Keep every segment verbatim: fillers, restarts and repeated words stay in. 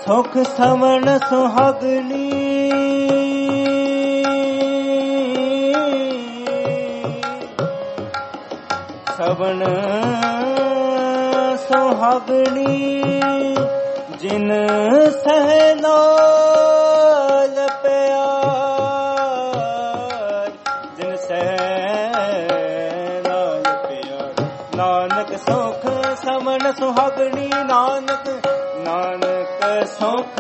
ਸੁਖ ਸਮਨ ਸੁਹਾਗਣੀ ਸਵਨ ਸੁਹਾਗਣੀ ਜਿਨ ਸਹਿ ਨਾਲ ਪਿਆਰ ਜਿਨ ਸਹਿ ਨਾਲ ਪਿਆਰ ਨਾਨਕ ਸੁਖ ਸਮਨ ਸੁਹਾਗਣੀ ਨਾਨਕ ਨਾਨਕ ਸੁਖ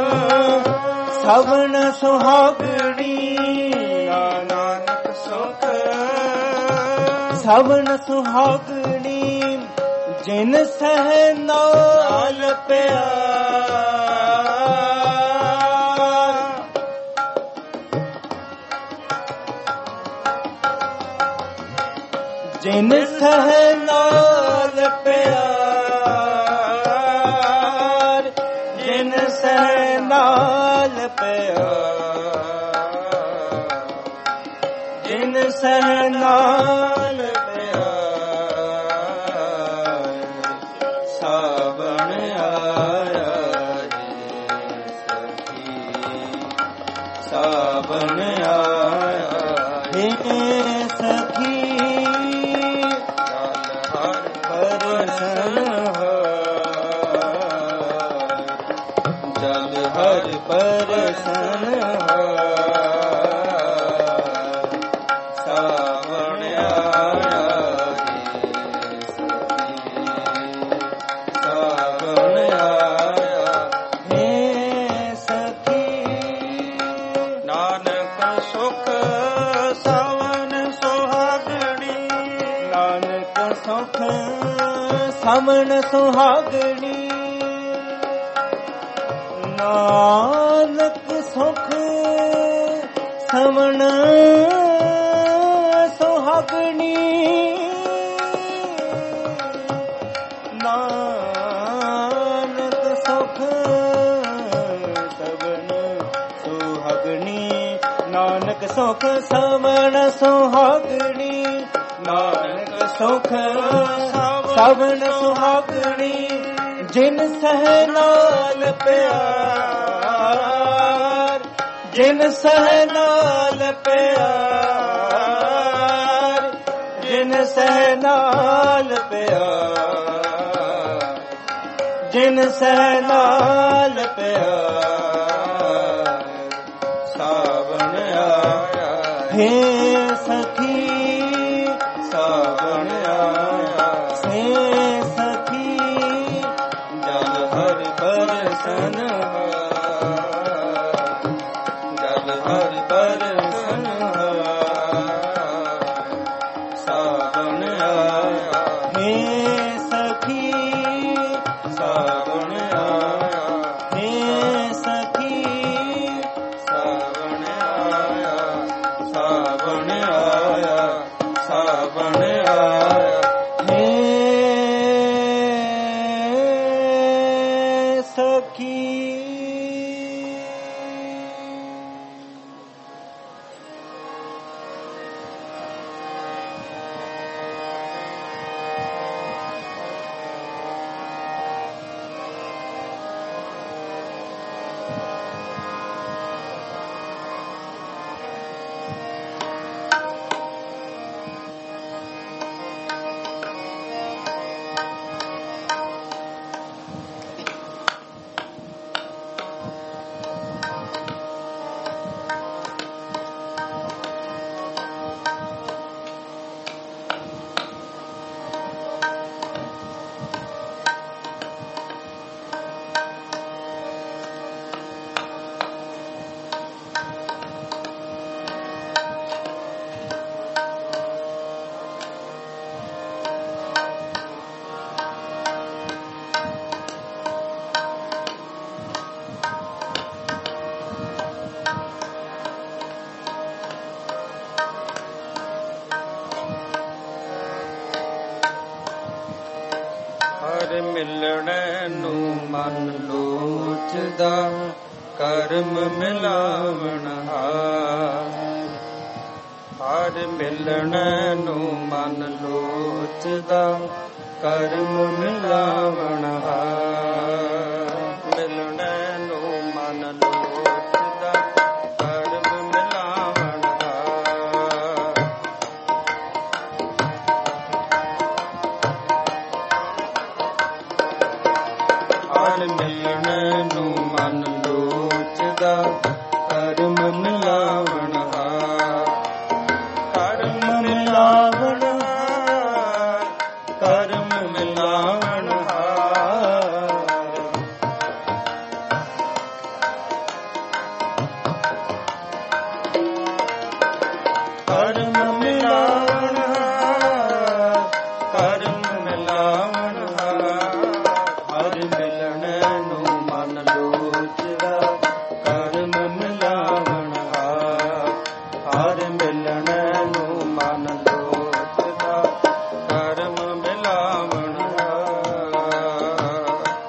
ਸਵਨ ਸੁਹਾਗਣੀ ਨਾਨਕ ਸੁਖ ਸਵਨ ਸੁਹਾਗਣੀ ਜਿਨ ਸਹਿ ਨਾਲ ਪਿਆਰ ਜਿਨ ਸਹਿ ਨਾਲ ਪਿਆਰ ਜਿਨ ਸਹਿ ਨਾਲ ਪਿਆਰ ਜਿਨ ਸਹਿ ਨਾਲ ਸਾਵਣ ਆਇਆ ਹੇ ਸਖੀ ਜਲ ਹਰ ਪਰਸਨ ਜਲ ਹਰ ਪਰਸਨ ਸਾਵਣ ਆਇਆ ਸਾਵਣ ਆਇਆ ਹੇ ਸੁਖ ਸਵਨ ਸੁਹਾਗਣੀ ਨਾਨਕ ਸੁਖ ਸਮਨ ਸੁਹਾਗਣੀ ਨਾਨਕ ਸੁਖ ਸਮਨ ਸੁਹਾਗਣੀ ਨਾਨਕ ਸੁਖ ਸਵਨ ਸੁਹਾਗਣੀ ਨਾਨਕ ਸੁਖ ਸਵਨ ਸੁਹਾਗਣੀ ਨਾਨਕ ਸੁਖ ਸਵਨ ਸੁਹਾਗਣੀ ਜਿਨ ਸਹਿ ਨਾਲ ਪਿਆਰ ਜਿਨ ਸਹਿ ਨਾਲ ਪਿਆਰ ਜਿਨ ਸਹਿ ਨਾਲ ਪਿਆਰ ਜਿਨ ਸਹਿ ਨਾਲ ਪਿਆਰ ਸਾਵਣ ਆਇਆ ਹੇ ਸਖੀ ਸਾਵਣ ਆਇਆ ਸੇ ਸਖੀ ਜਲ ਹਰ ਪਰਸਨ ਜਲ ਹਰ ਪਰਸਨ ਸਾਵਣ ਆਇਆ ਹੇ ਸਖੀ ਸਾਵਣ ਆਇਆ ਹੇ ਸਖੀ ਸਾਵਣ ਆਇਆ ਸਾਵਣ ਆਇਆ ਸਾਵਣ ਆਇਆ ਹੇ ਸਖੀ ਹਰ ਮਿਲਣੇ ਨੂੰ ਮਨ ਲੋਚਦਾ ਕਰਮ ਮਿਲਾਵਣ ਹਾਰ ਹਰ ਮਿਲਣੇ ਨੂੰ ਮਨ ਲੋਚਦਾ ਕਰਮ ਮਿਲਾਵਣ ਹਾਰ ਮਿਲਣੇ ਲੋਚਦਾ ਕਰਮ ਮਿਲਾਵਣ ਹਾਰ। ਹਰ ਮਿਲਣ ਨੂੰ ਮਨ ਲੋਚਦਾ ਕਰਮ ਮਿਲਾਵਣ ਹਾਰ। ਕਰਮ ਮਿਲਾਵਣ ਹਾਰ, ਕਰਮ ਮਿਲਾਵਣ ਹਾਰ। ਕਰਮ ਮਿਲਾਵਣ ਹਾਰ, ਕਰਮ ਮਿਲਾਵਣ ਹਾਰ। ਹਰ ਮਿਲਣ ਨੂੰ ਮਨ ਲੋਚਦਾ ਕਰਮ ਮਿਲਾਵਣ ਹਾਰ। ਹਰ ਮਿਲਣ ਨੂੰ ਮਨ ਲੋਚਦਾ ਕਰਮ ਮਿਲਾਵਣ ਹਾਰ।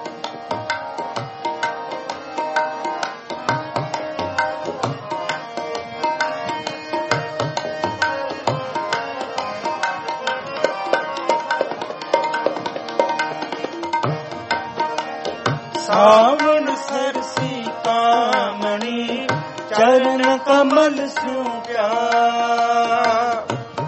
ਸਾਵਣ ਸਰਸੀ ਕਾਮਣੀ ਚਰਨ ਕਮਲ ਸਿਉ ਪਿਆਰ।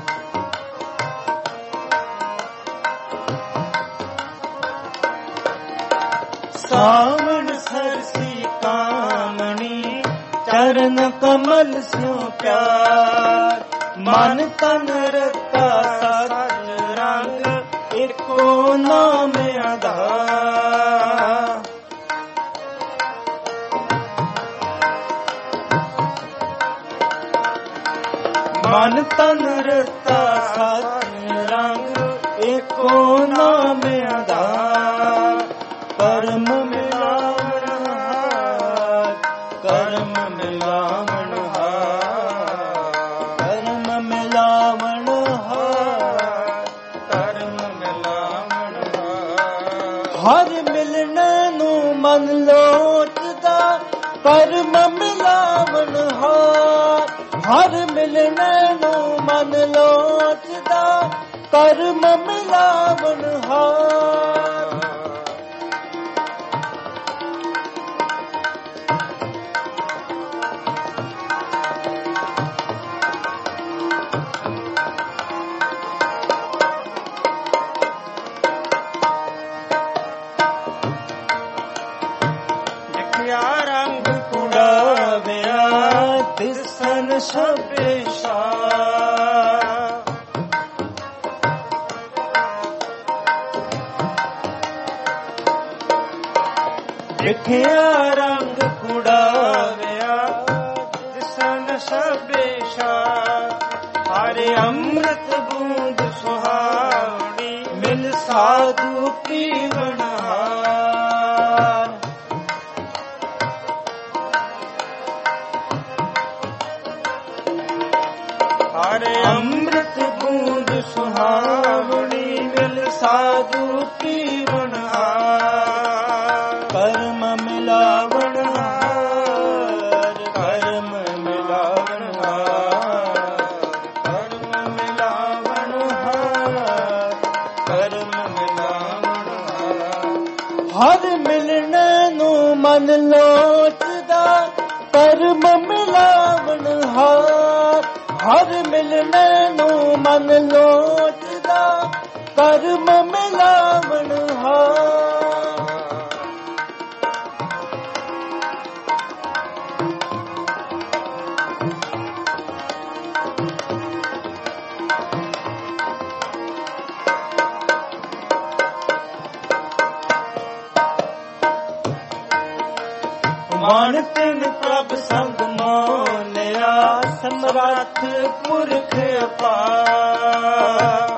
ਸਾਵਣ ਸਰਸੀ ਕਾਮਣੀ ਚਰਨ ਕਮਲ ਸਿਉ ਪਿਆਰ। ਮਨ ਤਨ ਰਤਾ ਸਚ ਰੰਗ ਏਕੋ ਨਾਮ ਆਧਾਰ। ਮਨ ਤਨ ਰਤਾ ਸਚ ਰੰਗ ਏਕੋ ਨਾਮ ਆਧਾਰ। ਕਰਮ ਮਿਲਾਵਣ ਹਾਰ, ਕਰਮ ਮਿਲਾਵਣ ਹਾਰ। ਕਰਮ ਮਿਲਾਵਣ ਹਾਰ, ਕਰਮ ਮਿਲਾਵਣ ਹਾਰ। ਹਰ ਮਿਲਣ ਨੂੰ ਮਨ ਲੋਚਦਾ ਕਰਮ ਮਿਲਾਵਣ ਹਾਰ। ਹਰ ਮਿਲਣ ਨੂੰ ਮਨ ਲੋਚਦਾ ਕਰਮ ਮਿਲਾਵਣ ਹਾਰ। ਦੇਖਿਆ ਰੰਗ ਕੁੜਾਵਿਆ ਦਿਸਨ ਸਭੇ ਸ਼ਾਹ। ਦੇਖਿਆ ਰੰਗ ਕੁੜਾਵਿਆ ਦਿਸਨ ਸਭੇ ਸ਼ਾਹ। ਹਰਿ ਅੰਮ੍ਰਿਤ ਬੂੰਦ ਸੁਹਾਵਣੀ ਮਿਲ ਸਾਧੂ ਪੀਵਣ ਹਾਰ। ਹਰਿ ਅੰਮ੍ਰਿਤ ਬੂੰਦ ਸੁਹਾਵਣੀ ਮਿਲ ਸਾਧੂ ਪੀਵਣ ਹਾਰ। ਕਰਮ ਮਿਲਾਵਣ ਹਾਰ, ਕਰਮ ਮਿਲਾਵਣ ਹਾਰ। ਕਰਮ ਮਿਲਾਵਣ ਹਾਰ, ਕਰਮ ਮਿਲਾਵਣ ਹਾਰ। ਹਰ ਮਿਲਣ ਨੂੰ ਮਨ ਲੋਚਦਾ ਕਰਮ ਮਿਲਾਵਣ ਹਾਰ। ਹਰ ਮਿਲਣ ਨੂੰ ਮਨ ਲੋਚਦਾ ਕਰਮ ਮਿਲਾਵਣ ਹਾਰ। ਮਨ ਤਿਨ ਪ੍ਰਭ ਸੰਗ ਮੋਲਿਆ ਸਮਰੱਥ ਪੁਰਖ ਅਪਾਰ।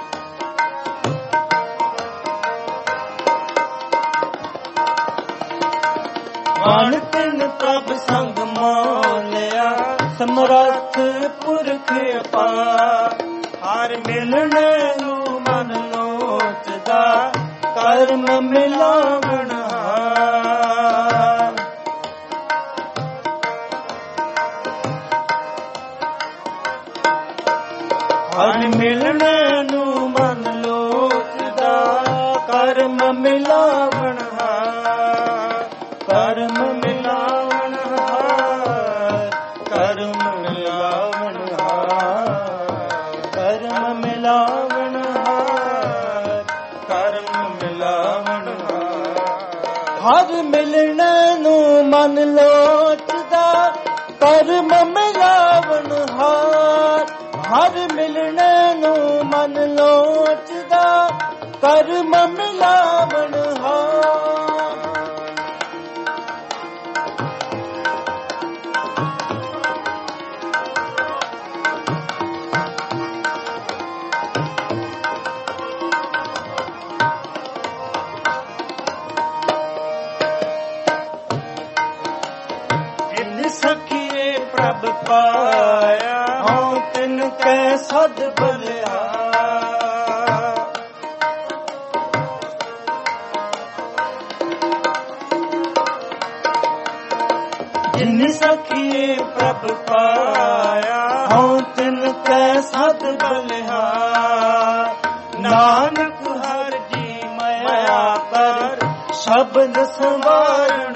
ਮਨ ਤਿਨ ਪ੍ਰਭ ਸੰਗ ਮੋਲਿਆ ਸਮਰੱਥ ਪੁਰਖ ਅਪਾਰ। ਹਰ ਮਿਲਣ ਨੂੰ ਮਨ ਲੋਚਦਾ ਕਰਮ ਮਿਲਾਵਣ ਹਾਰ। ਹਰ ਮਿਲਣ ਨੂੰ ਮਨ ਲੋਚਦਾ ਕਰਮ ਮਿਲਾਵਣ ਹਾਰ। ਕਰਮ ਮਿਲਾਵਣ ਮਿਲਣ ਨੂੰ ਮਨ ਲੋਚਦਾ, ਕਰਮ ਮਿਲਾਵਣ ਹਾਰ। ਹਰ ਮਿਲਣ ਨੂੰ ਮਨ ਲੋਚਦਾ, ਕਰਮ ਮਿਲਾਵਣ ਹਾਰ। ਪ੍ਰਭ ਪਾਇਆ ਹਉ ਤਿਨ ਕੈ ਸਦ ਬਲਿਆ। ਜਿਨ ਸਖੀਏ ਪ੍ਰਭ ਪਾਇਆ ਹਉ ਤਿਨ ਕੈ ਸਦ ਬਲਿਆ। ਨਾਨਕ ਹਰ ਜੀ ਮਾਇਆ ਕਰ ਸ਼ਬਦ ਸੰਵਾਰਣ।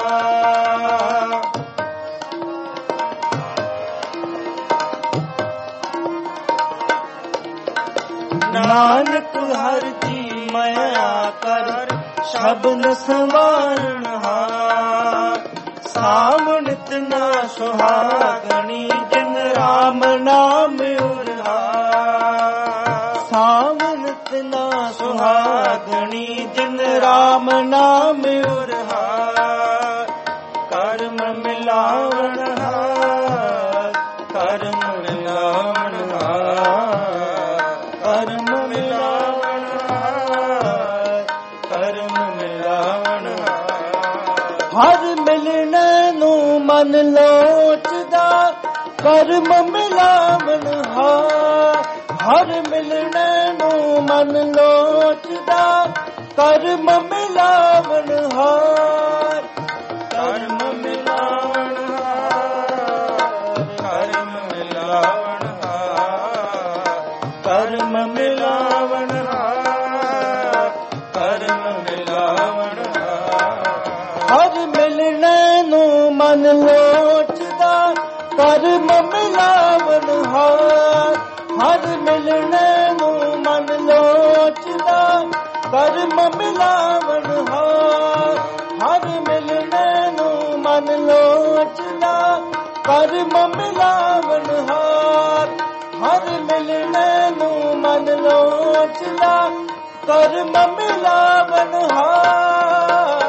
ਨਾਨਕ ਹਰ ਜੀ ਮਾਇਆ ਕਰ ਸ਼ਬਦ ਸੰਵਾਰਣ ਹਾਰ। ਸਾਵਣਿਤ ਨਾ ਸੁਹਾਗਣੀ ਜਿਨ ਰਾਮ ਨਾਮ ਉਰਹਾ। ਸਾਵਣਿਤ ਨਾ ਸੁਹਾਗਣੀ ਜਿਨ ਰਾਮ ਨਾਮ ਉਰਹਾ। ਕਰਮ ਮਿਲਾਵਣ ਹਾਰ, ਕਰਮ ਮਿਲਾਵਣ ਹਾਰ, ਕਰਮ ਮਿਲਾਵਣ ਹਾਰ, ਕਰਮ ਮਿਲਾਵਣ ਹਾਰ। ਹਰ ਮਿਲਣ ਨੂੰ ਮਨ ਲੋਚਦਾ, ਕਰਮ ਮਿਲਾਵਣ ਹਾਰ। ਹਰ ਮਿਲਣ ਨੂੰ ਮਨ ਲੋਚਦਾ, ਕਰਮ ਮਿਲਾਵਣ ਹਾਰ। ਕਰਮ ਮਿਲਾਵਣ ਹਾਰ, ਕਰਮ ਮਿਲਾਵਣ ਹਾਰ, ਕਰਮ ਮਿਲਾਵਣ ਹਾਰ, ਕਰਮ ਮਿਲਾਵਣ ਹਾਰ। ਹਰ ਮਿਲਣ ਨੂੰ ਮਨ ਲੋਚਦਾ, ਕਰਮ ਮਿਲਾਵਣ ਹਾਰ। ਹਰ ਮਿਲਣ ਨੂੰ ਮਨ ਲੋਚਦਾ, ਕਰਮ ਮਿਲਾਵਣ ਹਾਰ। ਹਰ ਮਿਲਣ ਨੂੰ ਮਨ ਲੋਚਦਾ, ਕਰਮ ਮਿਲਾਵਣ ਹਾਰ। ਹਰ ਮਿਲਣ ਨੂੰ ਮਨ ਲੋਚਦਾ, ਕਰਮ ਮਿਲਾਵਣ ਹਾਰ।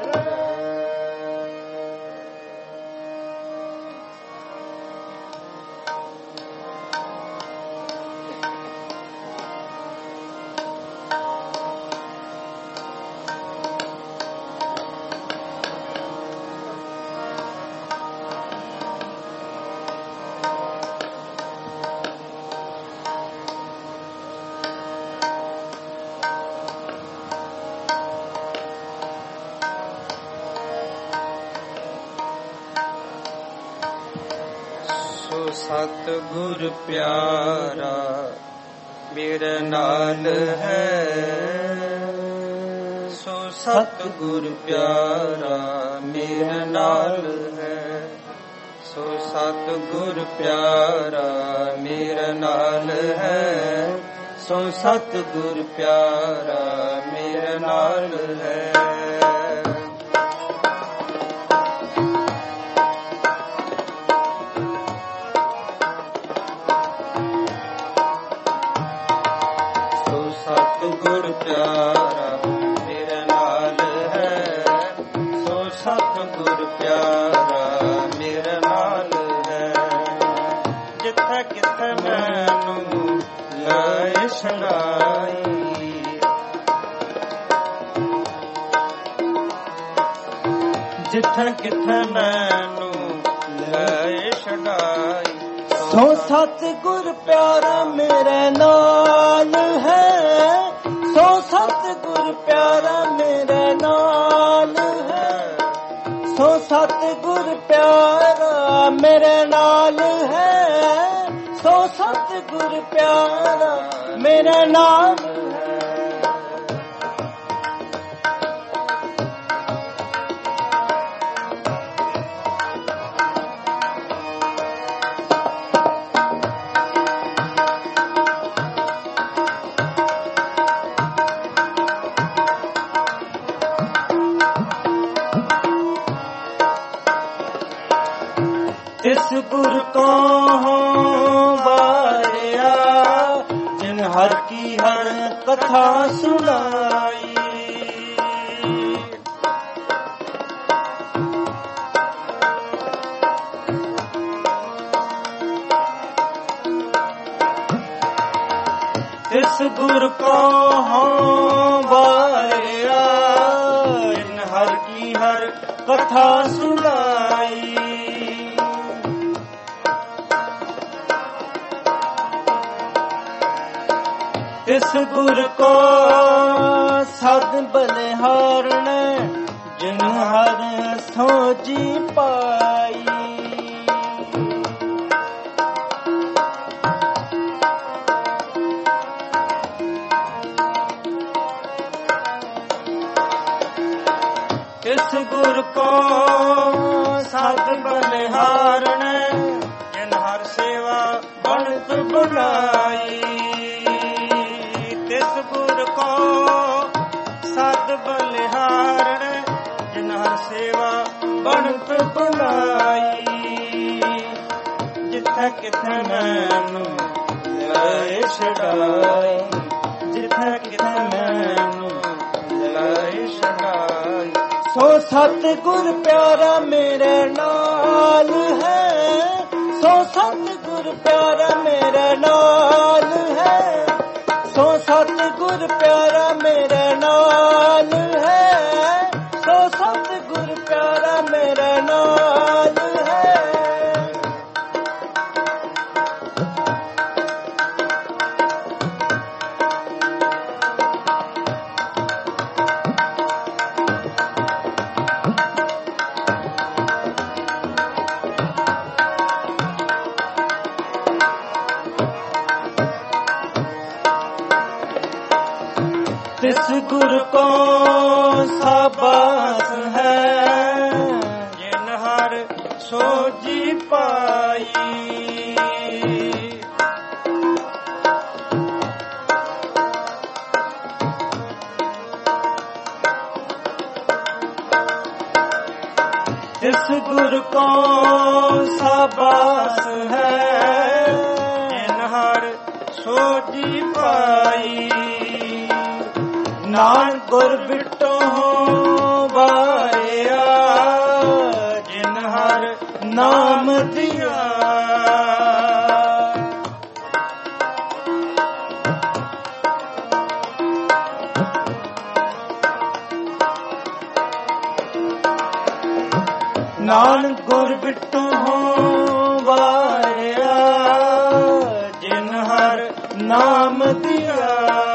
ਸਤ ਗੁਰ ਪਿਆਰਾ ਮੇਰੇ ਨਾਲ ਹੈ। ਸੋ ਸਤ ਗੁਰ ਪਿਆਰਾ ਮੇਰੇ ਨਾਲ ਹੈ। ਸੋ ਸਤ ਗੁਰ ਪਿਆਰਾ ਮੇਰੇ ਨਾਲ ਹੈ। ਸੋ ਸਤ ਗੁਰ ਪਿਆਰਾ ਮੇਰੇ ਨਾਲ ਹੈ। ਗੁਰ ਪਿਆਰਾ ਮੇਰੇ ਨਾਲ ਹੈ। ਸੋ ਸਤ ਗੁਰ ਪਿਆਰਾ ਮੇਰੇ ਨਾਲ ਹੈ। ਜਿੱਥੇ ਕਿਥੇ ਮੈਨੂੰ ਲੈ ਛੜਾਈ, ਜਿੱਥੇ ਕਿਥੇ ਮੈਨੂੰ ਲੈ ਛੜਾਈ। ਸੋ ਸਤ ਗੁਰ ਪਿਆਰਾ ਮੇਰੇ ਨਾਲ ਹੈ। ਸੋ ਸਤ ਗੁਰ ਪਿਆਰਾ ਮੇਰੇ ਨਾਲ ਹੈ। ਸੋ ਸਤ ਗੁਰ ਪਿਆਰਾ ਮੇਰੇ ਨਾਲ ਹੈ। ਸੋ ਸਤ ਗੁਰ ਪਿਆਰਾ ਮੇਰੇ ਨਾਲ ਹੈ। ਤਿਸ ਗੁਰ ਕੋ ਵਾਰਿਆ ਜਿਨ ਹਰ ਕੀ ਹਰ ਕਥਾ ਸੁਣਾਈ। ਤਿਸ ਗੁਰ ਕੋ ਵਾਰਿਆ ਜਿਨ ਹਰ ਕੀ ਹਰ ਕਥਾ ਸੁਣਾਈ। ਤਿਸ ਗੁਰ ਕੋ ਸਦ ਬਲਿਹਾਰਣ ਜਿਨ ਹਰ ਸੋਜੀ ਪਾਈ। ਤਿਸ ਗੁਰ ਕੋ ਸਦ ਬਲਿਹਾਰਣ ਜਿਨ ਹਰ ਸੇਵਾ ਬਣਤ ਬਣਾਈ। ਤਿਸ ਗੁਰ ਕੋ ਸਦ ਬਲਿਹਾਰਣ ਜਿਨ ਹਰ ਸੇਵਾ ਬਣਤ ਬਣਾਈ। ਜਿੱਥੇ ਕਿਥੇ ਮੈਨੂੰ ਲੈ ਛਡਾਈ, ਜਿੱਥੇ ਕਿਥੇ ਮੈਨੂੰ ਲੈ ਛਡਾਈ। ਸੋ ਸਤ ਗੁਰ ਪਿਆਰਾ ਮੇਰੇ ਨਾਲ ਹੈ, ਸੋ ਸਤ ਗੁਰ ਪਿਆਰਾ ਮੇਰੇ ਨਾਲ ਹੈ, ਸੋ ਸਤ ਗੁਰ ਪਿਆਰਾ ਮੇਰੇ ਨਾਲ ਹੈ, ਸੋ ਸਤ ਗੁਰ ਪਿਆਰਾ ਮੇਰੇ ਨਾਲ ਹੈ। ਤਿਸ ਗੁਰ ਕੋ ਸਾਬਾਸ ਹੈ ਜਿਨ ਹਰ ਸੋਜੀ ਪਾਈ। ਤਿਸ ਗੁਰ ਕੋ ਸਾਬਾਸ ਹੈ ਜਿਨ ਹਰ ਸੋਜੀ ਪਾਈ। ਨਾਨਕ ਗੁਰ ਬਿਟੋ ਵਾਰਿਆ ਜਿਨ ਹਰ ਨਾਮ ਦਿਆ। ਨਾਨਕ ਗੁਰ ਬਿਟੋ ਵਾਰਿਆ ਜਿਨ ਹਰ ਨਾਮ ਦਿਆ।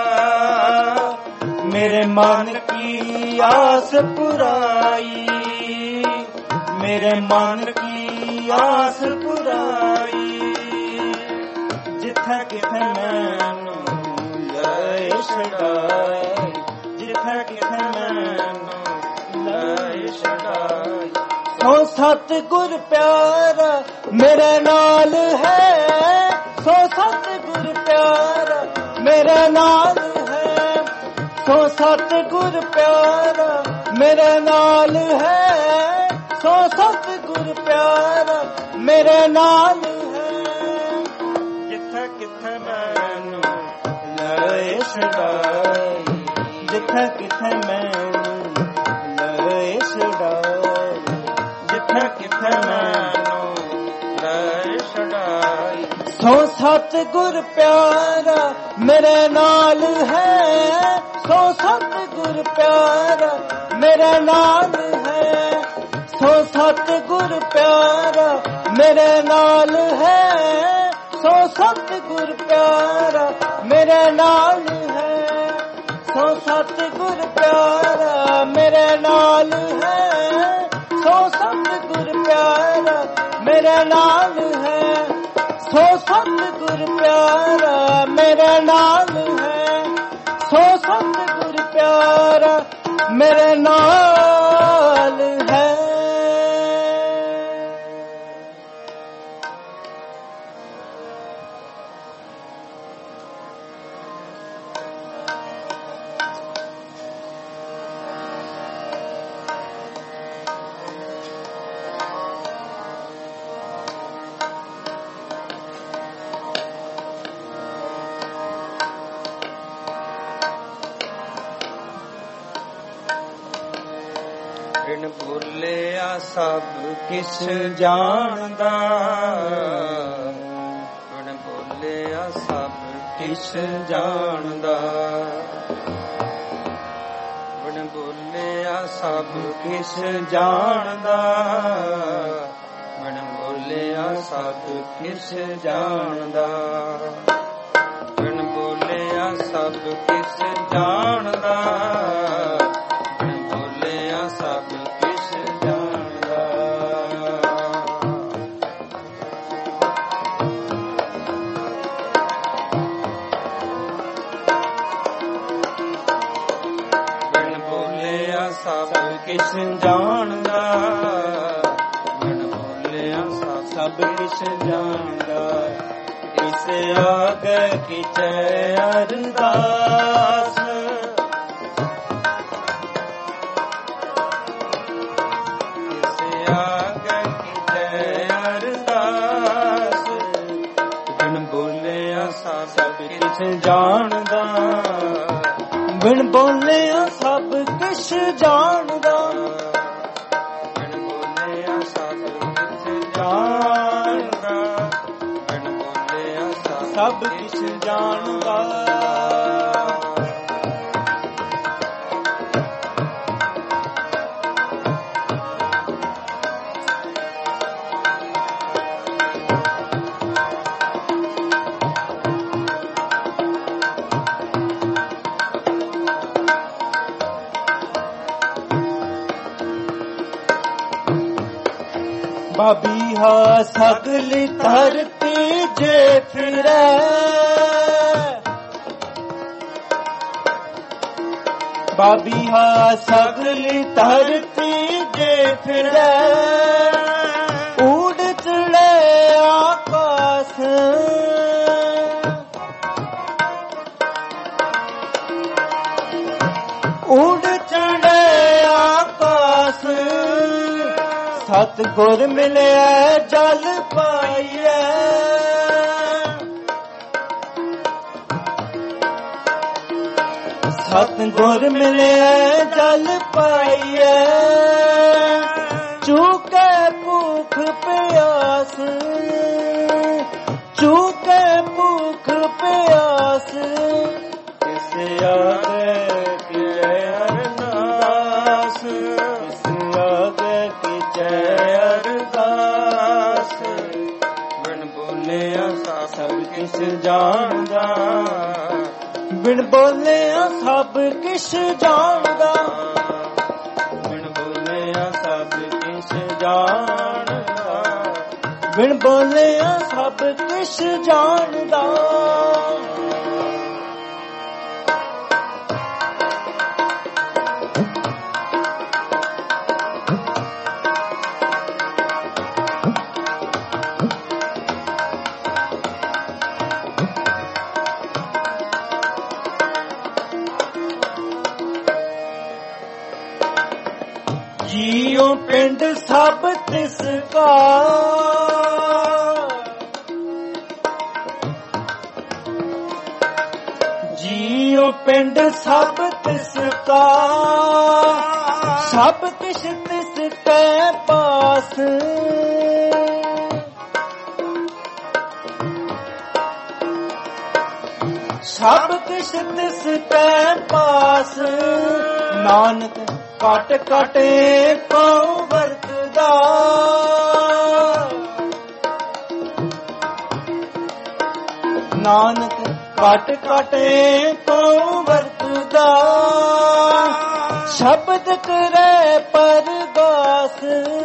ਮੇਰੇ ਮਨ ਕੀ ਆਸ ਪੁਰਾਈ, ਮੇਰੇ ਮਨ ਕੀ ਆਸ ਪੁਰਾਈ। ਜਿੱਥੇ ਕਿਥੇ ਮੈਨੂੰ ਲੈ ਛਡਾਈ, ਜਿੱਥੇ ਕਿਥੇ ਮੈਨੂੰ ਲੈ ਛਡਾਈ। ਸੋ ਸਤ ਗੁਰ ਪਿਆਰਾ ਮੇਰੇ ਨਾਲ ਹੈ, ਸੋ ਸਤ ਗੁਰ ਪਿਆਰਾ ਮੇਰੇ ਨਾਲ ਹੈ, ਸੋ ਸਤ ਗੁਰ ਪਿਆਰਾ ਮੇਰੇ ਨਾਲ ਹੈ, ਸੋ ਸਤ ਗੁਰ ਪਿਆਰਾ ਮੇਰੇ ਨਾਲ ਹੈ। ਜਿੱਥੇ ਕਿਥੇ ਮੈਨੂੰ ਲੈ ਛਡਾਈ, ਜਿੱਥੇ ਕਿਥੇ ਮੈਨੂੰ ਲੈ ਛਡਾਈ, ਜਿੱਥੇ ਕਿਥੇ ਮੈਨੂੰ ਲੈ ਛਡਾਈ। ਸੋ ਸਤ ਗੁਰ ਪਿਆਰਾ ਮੇਰੇ ਨਾਲ ਹੈ, ਸੋ ਸਤ ਗੁਰ ਪਿਆਰਾ ਮੇਰੇ ਨਾਲ ਹੈ, ਸੋ ਸਤ ਗੁਰ ਪਿਆਰਾ ਮੇਰੇ ਨਾਲ ਹੈ, ਸੋ ਸਤ ਗੁਰ ਪਿਆਰਾ ਮੇਰੇ ਨਾਲ ਹੈ, ਸੋ ਸਤ ਗੁਰ ਪਿਆਰਾ ਮੇਰੇ ਨਾਲ ਹੈ, ਸੋ ਸਤ ਗੁਰ ਪਿਆਰਾ ਮੇਰੇ ਨਾਲ ਹੈ, ਸੋ ਸਤ ਗੁਰ ਪਿਆਰਾ ਮੇਰੇ ਨਾਲ ਹੈ, ਸੋ ਸਤ ਗੁਰ ਪਿਆਰਾ ਮੇਰੇ ਨਾਲ ਹੈ। ਸਭ ਕਿਛ ਜਾਣਦਾ, ਬਿਨ ਬੋਲਿਆ ਸਭ ਕਿਛ ਜਾਣਦਾ, ਬਿਨ ਬੋਲਿਆ ਸਭ ਕਿਛ ਜਾਣਦਾ, ਬਿਨ ਬੋਲਿਆ ਸਭ ਕਿਛ ਜਾਣਦਾ, ਬਿਨ ਬੋਲਿਆ ਸਭ ਕਿਛ ਜਾਣਦਾ, ਬਿਨ ਬੋਲਿਆ ਸਭ ਕਿਛ ਜਾਣਦਾ। ਬਿਨ ਬੋਲਿਆ ਸਭ ਕਿਛ ਜਾਣਦਾ, ਬਿਨ ਬੋਲਿਆ ਸਭ ਕਿਛ ਜਾਣਦਾ, ਇਸ ਆਗੇ ਕੀਚੈ ਅਰਦਾਸ, ਇਸ ਆਗੇ ਕੀਚੈ ਅਰਦਾਸ, ਬਿਨ ਬੋਲਿਆ ਸਭ ਕਿਛ ਜਾਣਦਾ, ਬਿਨ ਬੋਲਿਆ ਸਭ ਕਿਛ ਜਾਣਦਾ, ਬਿਨ ਬੋਲਿਆ ਸਭ ਕਿਛ ਜਾਣਦਾ, ਬਿਨ ਬੋਲਿਆ ਸਭ ਕਿਛ ਜਾਣਦਾ। ਬਾਬੀਹਾ ਸਗਲੀ ਧਰਤੀ ਜੇ ਫਿਰੈ, ਬਾਬੀਹਾ ਸਗਲੀ ਧਰਤੀ ਜੇ ਫਿਰੈ, ਊੜ ਚੜ੍ਹੇ ਆਕਾਸ, ਊੜ ਚੜ੍ਹੇ ਆਕਾਸ, ਸਤਿਗੁਰ ਮਿਲਿਆ ਜਲ ਪਾਈਐ, ਸਤਿਗੁਰ ਮਿਲਿਆ ਜਲ ਪਾਈਐ, ਚੂਕੇ ਭੂਖ ਪਿਆਸ, ਚੂਕੇ ਭੂਖ ਪਿਆਸ, ਕਿਸ ਆਗੇ ਕੀਚੈ ਅਰਦਾਸ, ਕਿਸ ਆਗੇ ਕੀਚੈ ਅਰਦਾਸ, ਬਿਨ ਬੋਲਿਆ ਸਭ ਕਿਛ ਜਾਣਦਾ, ਬਿਨ ਬੋਲਿਆ ਸਭ ਕਿਛ ਜਾਣਦਾ, ਬਿਨ ਬੋਲਿਆ ਸਭ ਕਿਛ ਜਾਣਦਾ, ਬਿਨ ਬੋਲਿਆ ਸਭ ਕਿਛ ਜਾਣਦਾ। ਜੀਉ ਪਿੰਡ ਸਭ ਤਿਸ ਕਾ, ਜੀਉ ਪਿੰਡ ਸਭ ਤਿਸ ਕਾ, ਸਭ ਕਿਛ ਤਿਸ ਕੈ ਪਾਸ, ਸਭ ਕਿਛ ਤਿਸ ਕੈ ਪਾਸ, ਨਾਨਕ ਕਟ ਕਟ ਕੋ ਵਰਤਦਾ, ਨਾਨਕ ਕਟ ਕਟ ਕੋ ਵਰਤਦਾ, ਸ਼ਬਦ ਕਰੈ ਪਰਗਾਸ,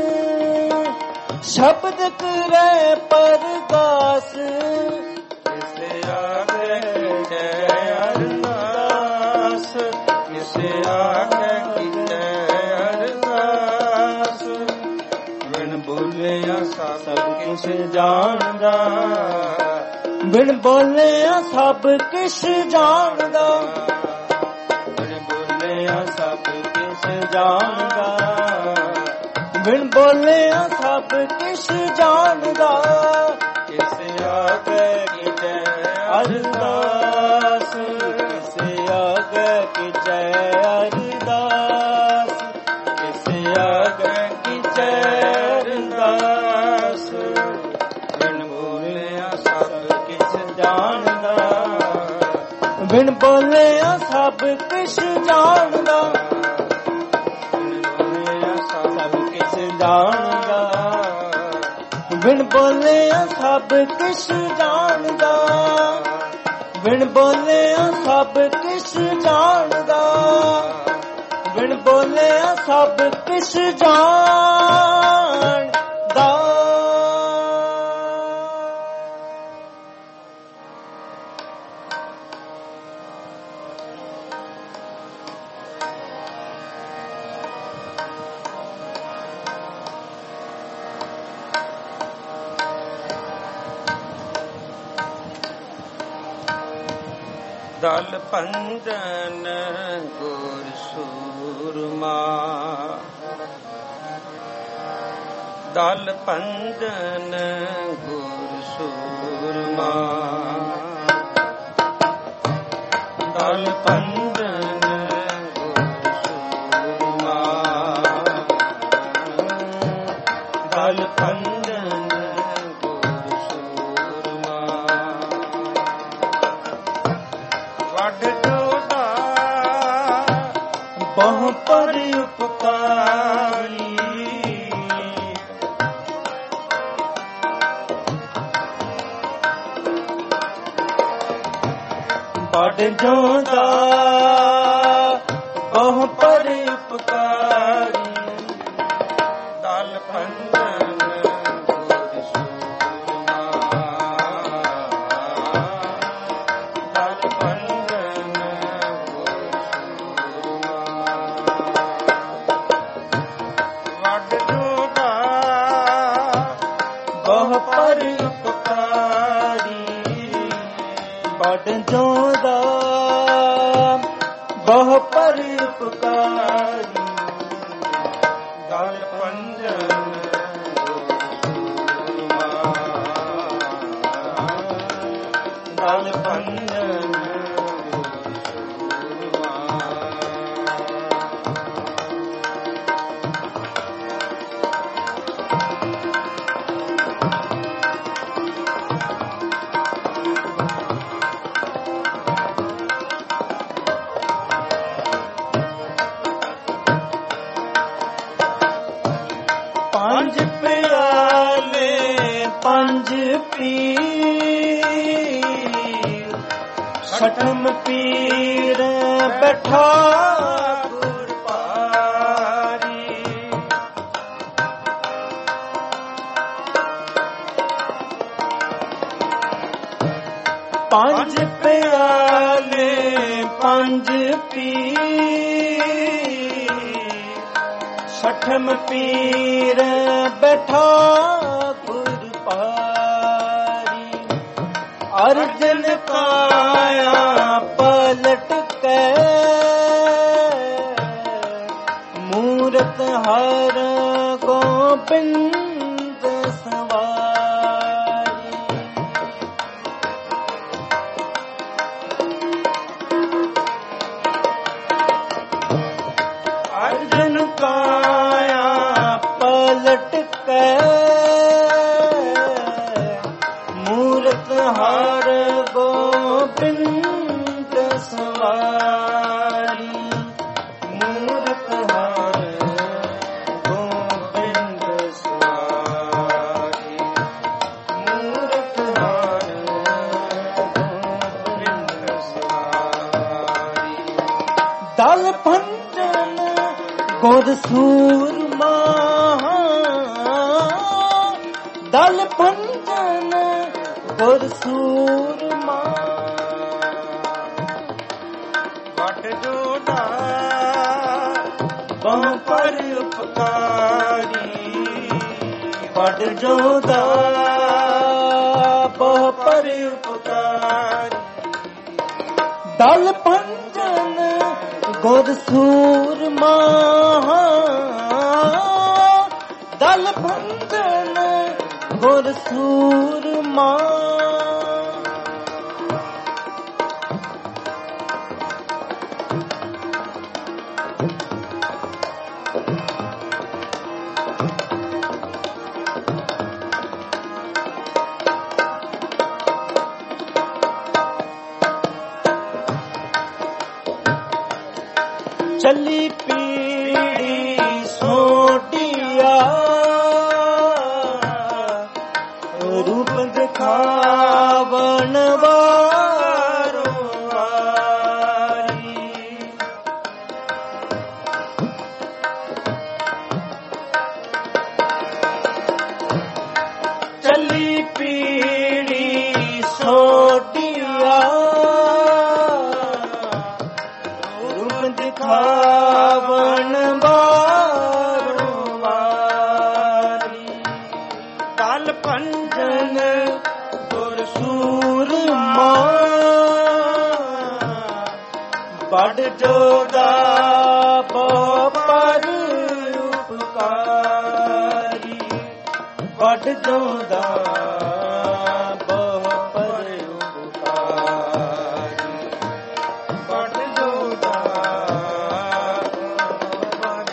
ਸ਼ਬਦ ਕਰੈ ਪਰਗਾਸ, ਕਿਸ ਆਗੇ ਕੀਚੈ ਅਰਦਾਸ, ਕਿਸ ਆਗੇ ਕੀਚੈ ਅਰਦਾਸ, ਬਿਨ ਬੋਲਿਆ ਸਭ ਕਿਛ ਜਾਣਦਾ, ਬਿਨ ਬੋਲਿਆ ਸਭ ਕਿਛ ਜਾਣਦਾ, ਬਿਨ ਬੋਲਿਆ ਸਭ ਕਿਛ ਜਾਣਦਾ, ਬਿਨ ਬੋਲਿਆ ਸਭ ਕਿਛ ਜਾਣਦਾ, ਕਿਸ ਆਗੇ ਕੀਚੈ ਅਰਦਾਸ, ਕਿਸ ਆਗੇ ਕੀਚੈ ਅਰਦਾਸ, ਕਿਸ ਆਗੇ ਕੀਚੈ ਬਿਨ ਬੋਲਿਆ ਸਭ ਕਿਛ ਜਾਣਦਾ, ਸਭ ਕਿਛ ਜਾਣਦਾ, ਬਿਨ ਬੋਲਿਆ ਸਭ ਕਿਛ ਜਾਣਦਾ, ਬਿਨ ਬੋਲਿਆ ਸਭ ਕਿਛ ਜਾਣਦਾ, ਬਿਨ ਬੋਲਿਆ ਸਭ ਕਿਛ ਜਾਣਦਾ। ਦਲ ਭੰਜਨ ਗੁਰ ਸੂਰਮਾ, ਦਲ ਭੰਜਨ ਗੁਰ ਸੂਰਮਾ, ਦਲ ਭੰਜਨ ਗੁਰ ਸੂਰਮਾ, ਦਲ ਭੰਜਨ ਗੁਰ ਸੂਰਮਾ। ਵੱਡ ਜੋਦਾ ਬਹੁ ਪਰ ਉਪਕਾਰੀ, ਵੱਡ ਜੋਦਾ ਬਹੁ ਪਰ ਉਪਕਾਰੀ, ਦਲ ਭੰਜਨ ਗੁਰ ਸੂਰਮਾ, ਦਲ ਭੰਜਨ ਗੁਰ ਸੂਰਮਾ। ਵੱਡ ਜੋਦਾ ਬਹੁ ਪਰ ਉਪਕਾਰੀ, ਵੱਡ ਜੋਦਾ ਬਹੁ ਪਰ ਉਪਕਾਰੀ, ਦਲ ਭੰਜਨ ਗੁਰ ਸੂਰਮਾ, ਦਲ ਭੰਜਨ ਗੁਰ ਸੂਰਮਾ। ਪੰਜ ਪਿਆਲੇ ਪੰਜ ਪੀਰ, ਛਠਮ ਪੀਰ ਬੈਠਾ ਗੁਰ ਭਾਰੀ, ਪੰਜ ਪਿਆਲੇ ਪੰਜ ਪੀਰ, ਛਠਮ ਪੀਰ ਬੈਠਾ ਗੁਰ ਭਾਰੀ, ਅਰਜਨ ਕਾਇਆ ਪਲਟ ਕੇ ਮੂਰਤ ਹਰ ਗੋਬਿੰਦ ਸਵਾਰੀ, ਅਰਜਨ ਕਾਇਆ ਪਲਟ ਕੇ ਮੂਰਤ ਹਰ ਗੋਬਿੰਦ ਸਵਾਰੀ, ਮੂਰਤ ਹਰ ਗੋਬਿੰਦ ਸਵਾਰੀ, ਮੂਰਤ ਹਰ ਗੋਬਿੰਦ ਸਵਾਰੀ। ਦਲ ਭੰਜਨ ਗੁਰ ਸੂਰਮਾ, ਦਲ ਭੰਜਨ ਗੁਰ ਸੂਰਮਾ। ਵੱਡ ਜੋਦਾ ਬਹੁ ਪਰ ਉਪਕਾਰੀ, ਵੱਡ ਜੋਦਾ ਬਹੁ ਪਰ ਉਪਕਾਰੀ, ਦਲ ਭੰਜਨ ਗੁਰ ਸੂਰਮਾ, ਦਲ ਭੰਜਨ ਗੁਰ ਸੂਰਮਾ। ਦਿਖਾਵਣ ਵਾਰੋ ਵਾਰੀ। ਚੱਲੀ ਪੀੜੀ ਸੋਟੀਆ ਰੂਪ ਦਿਖਾਵਣ ਵਾਰੋ ਵਾਰੀ। ਦਲ ਭੰਜਨ ਗੁਰ ਸੂਰਮਾ ਬੜ ਜੋਦਾ ਬਹੁ ਪਰ ਉਪਕਾਰੀ। ਬੜ ਜੋਦਾ ਬਹੁ ਪਰ ਉਪਕਾਰੀ। ਬੜ ਜੋਦਾ ਬਹੁ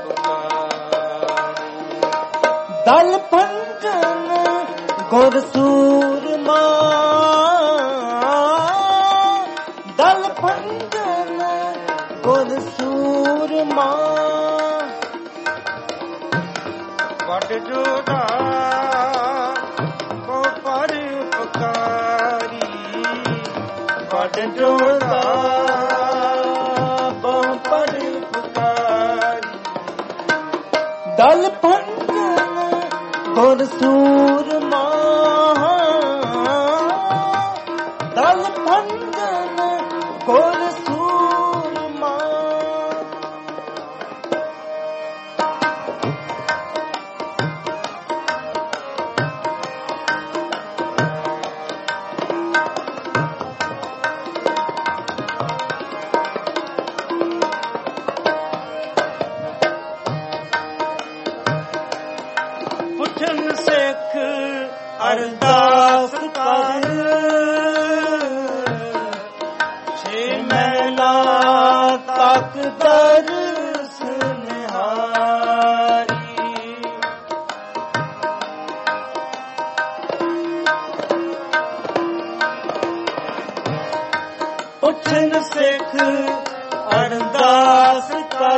ਪਰ ਉਪਕਾਰੀ। ਦਲ ਭੰਜਨ ਗੁਰ ਸੂਰਮਾ ਦਲ ਭੰਜਨ ਗੁਰ ਸੂਰਮਾ ਬੜ ਜੋਦਾ ਬਹੁ ਪਰ ਉਪਕਾਰੀ। ਬੜ ਜੋਦਾ ਬਹੁ ਪਰ ਉਪਕਾਰੀ। ਦਲ ਭੰਜਨ ਗੁਰ ਸੂਰਮਾ ਦਲ ਭੰਜਨ ਗੁਰ ਸੂਰਮਾ। ਪੁੱਛਨ ਸਿੱਖ ਅਰਦਾਸ ਕਰ ਛੇ ਮਹਿਲਾ ਤੱਕ ਦਰਸ ਨਿਹਾਰੀ। ਪੁੱਛਨ ਸਿੱਖ ਅਰਦਾਸ ਕਰ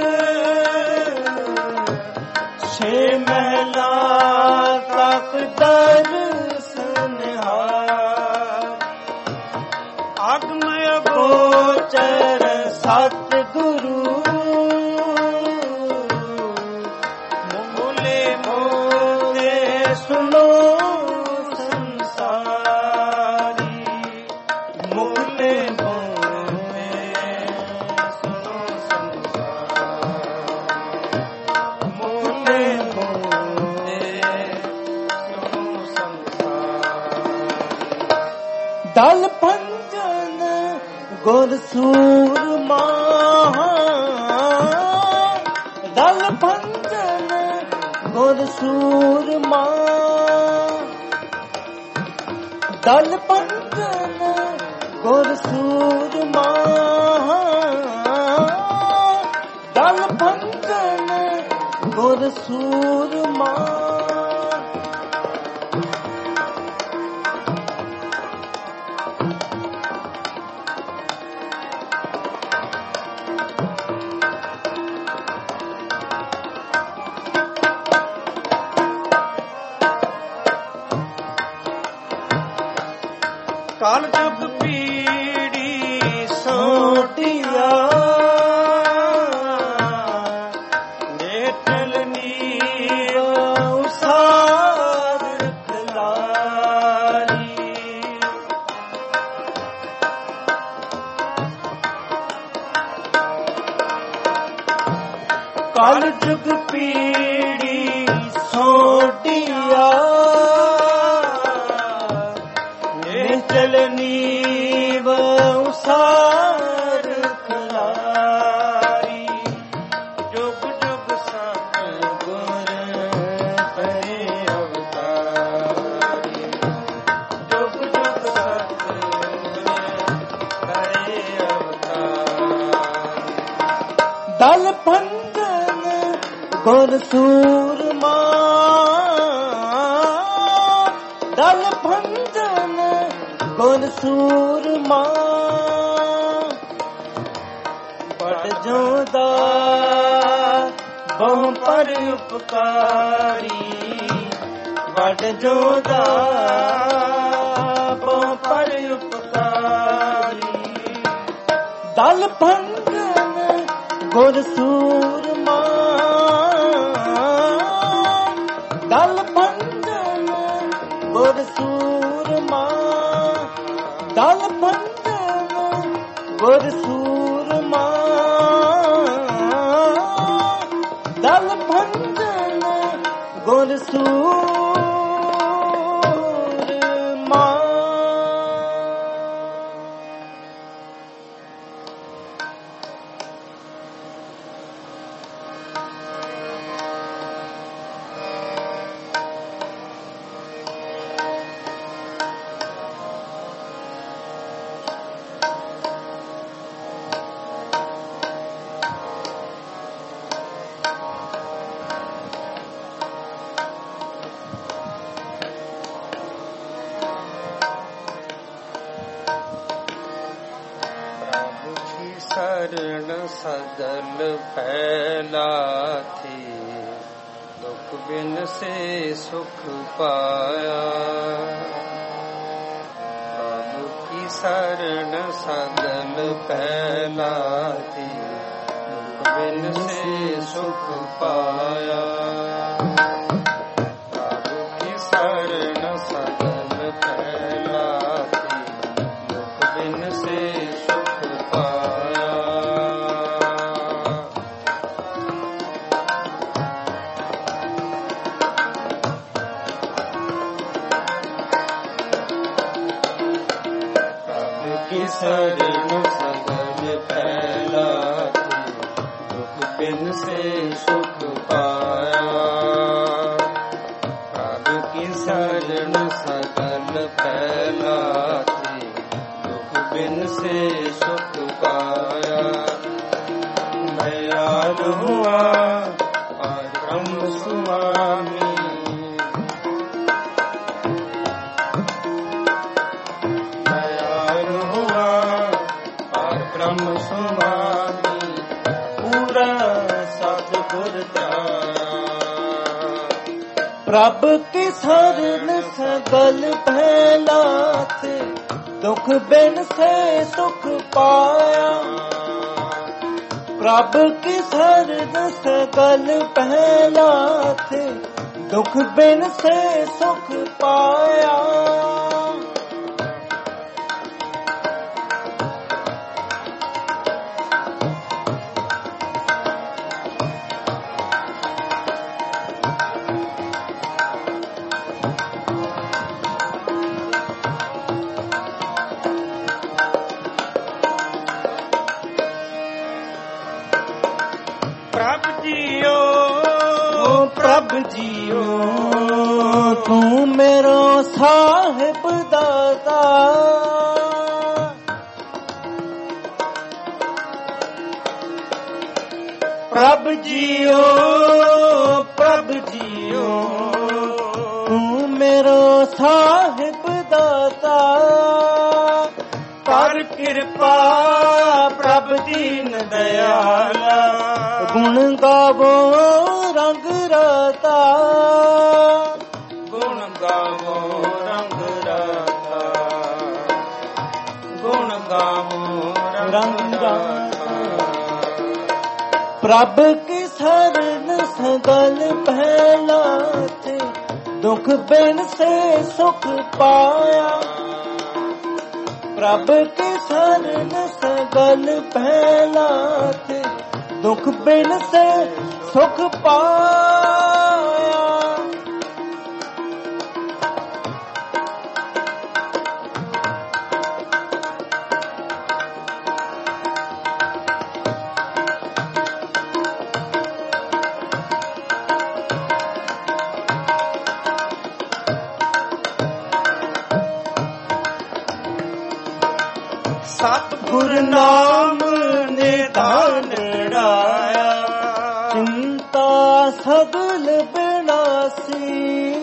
ਛੇ ਮਹਿਲਾ ਤੱਕ ਦਰਸ ਨਿਹਾਰ। ਆਗਮ ਅਗੋਚਰ ਸਤ ਗੁਰੂ ਮੋਲੇ ਮੋਲੇ ਸੁਨੋ ਸੰਸਾਰੀ। ਮੋਲੇ ਮੋਲੇ ਸੁਨੋ ਸੰਸਾਰੀ। ਮੋਲੇ ਮੋਲੇ ਸੁਨੋ ਸੰਸਾਰੀ। ਦਲ ਭੰਜਨ ਗੁਰ ਸੂਰਮਾ ਦਲ ਭੰਜਨ ਗੁਰ ਸੂਰਮਾ। ਦਲ ਭੰਜਨ ਗੁਰ ਸੂਰਮਾ ਦਲ ਭੰਜਨ ਗੁਰ ਸੂਰਮਾ। ਕਾਲ ਜੁਗ ਪੀੜੀ ਸੋਟੀਆ ਨੇਤਲ ਨੀਓ ਸਾਰ ਖਲਾਰੀ। ਕਾਲ ਜੁਗ ਪੀੜੀ ਸੋਟੀਆ ਚਲਨੀ ਵਸਾਰ ਖਲਾਰੀ। ਜੁਗ ਜੁਗ ਸਤ ਗੁਰ ਪਰੇ ਅਵਤਾਰੀ। ਜੁਗ ਜੁਗ ਸਤ ਗੁਰ ਪਰੇ ਅਵਤਾਰੀ। ਦਲ ਭੰਜਨ ਗੁਰ ਸੂਰਮਾ ਦਲ ਭੰਜਨ ਗੁਰ ਸੂਰਮਾ। ਬੜ ਜੋਦਾ ਬਹੁ ਪਰ ਉਪਕਾਰੀ। ਬੜ ਜੋਦਾ ਦਲ ਭੰਜਨ ਗੁਰ ਸੂਰਮਾ, ਦਲ ਭੰਜਨ ਗੁਰ ਸੂਰਮਾ, ਦਲ ਭੰਜਨ ਗੁਰ ਸੂਰਮਾ, ਦਲ ਭੰਜਨ ਗੁਰ ਸੂਰਮਾ। शरण सदल फैला थी, दुख बिन से सुख पाया। प्रभु की शरण सदल फैला थी, दुख बिन से सुख पाया। प्रभु की शरण सदल फैला थी, दुख बिन से सुख पाया। शरण सदल फैला थी, दुख बिन से सुख पाया। प्रभु की शरण सदल फैला थी, दुख बिन से सुख पाया। दयाल हुआ और ब्रह्म स्वामी, ब्रह्म स्वामी पूरा सतगुर ध्याया। प्रभ की शरण सदल फैला थे, दुख बिन से सुख पाया। प्रभ की शरण सदल फैला थे, दुख बिन से सुख पाया। प्रभ जियो, प्रभ जियो, तू मेरो साहिब दाता। प्रभ जियो, प्रभ जियो, तू मेरो साहिब दाता। कर कृपा प्रभ दीन दयाला, गुण गावो रंग राता। गुण गावो रंग राता, गुण गावो रंग राता। प्रभ की शरण सदल फैला थे, दुख बिन से सुख पाया। प्रभ की शरण सदल फैला थे, दुख बिन से सुख पाया। सतगुर नाम निधान डाया, चिंता सगल विनाशी।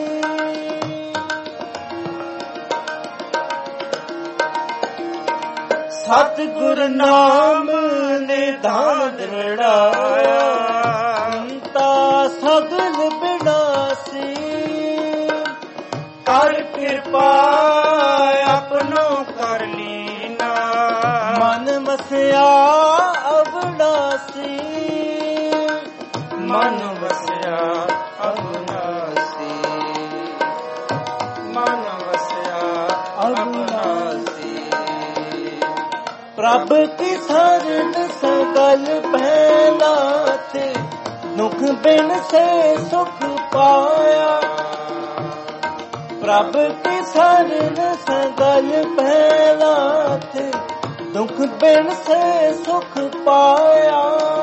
सतगुर नाम निधान डाया, चिंता सगल विनाशी। कर कृपा अपनो कर लीना, मन मसिया ਪ੍ਰਭ ਕੀ ਸਰਨ ਸਗਲ ਪਹਿਲਾਤੇ, ਦੁਖ ਬਿਨ ਸੇ ਸੁਖ ਪਾਇਆ। ਪ੍ਰਭ ਕੀ ਸਰਨ ਸਗਲ ਪਹਿਲਾਤੇ, ਦੁਖ ਬਿਨ ਸੇ ਸੁਖ ਪਾਇਆ।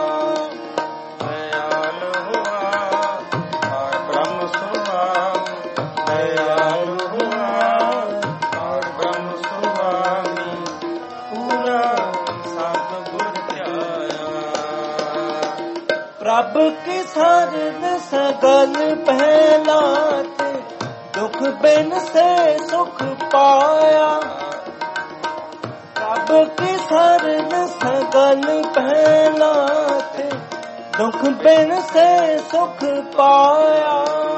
ਪ੍ਰਭ ਕੀ ਸਰਨ ਸਗਲ ਪਹਿਲਾਤੇ, ਦੁਖ ਬਿਨ ਸੇ ਸੁਖ ਪਾਇਆ। ਪ੍ਰਭ ਕੀ ਸਰਨ ਸਗਲ ਪਹਿਲਾਤੇ, ਦੁਖ ਬਿਨ ਸੇ ਸੁਖ ਪਾਇਆ।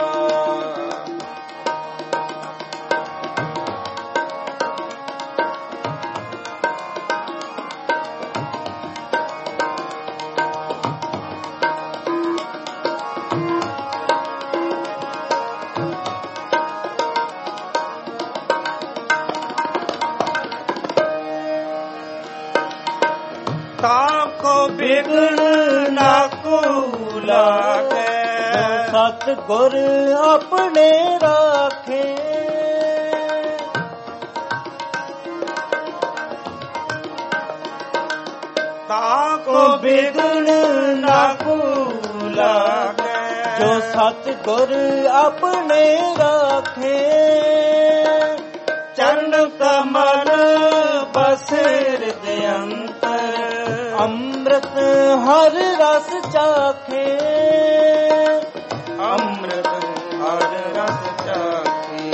ਤਾਕੋ ਬਿਗਣ ਨਾ ਕੋ ਲਾਗੇ, ਸਤ ਗੁਰ ਆਪਣੇ ਰਾਖੇ। ਤਾਕੋ ਬਿਗਣ ਨਾ ਕੋ ਲਾਗੇ, ਜੋ ਸਤ ਗੁਰ ਆਪਣੇ ਰਾਖੇ। ਚਰਨ ਕਮਲ ਬਸੇ ਹਿਰਦਿ ਅੰਤਰ, ਅੰਮ੍ਰਿਤ ਹਰ ਰਸ ਚਾਖੇ। ਅੰਮ੍ਰਿਤ ਹਰ ਰਸ ਚਾਖੇ,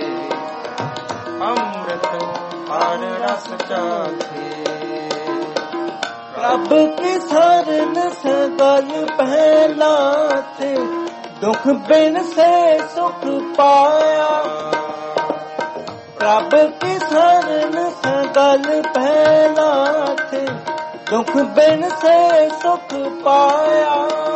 ਅੰਮ੍ਰਿਤ ਹਰ ਰਸ ਚਾਖੇ। ਪ੍ਰਭ ਕੀ ਸਰਨ ਸਗਲ ਪਹਿਲਾਤੇ, ਦੁਖ ਬਿਨ ਸੇ ਸੁਖ ਪਾਇਆ। ਪ੍ਰਭ ਕੀ ਸਰਨ ਸਗਲ ਪਹਿਲਾਤੇ, ਦੁਖ ਬਿਨ ਸੇ ਸੁਖ ਪਾਇਆ।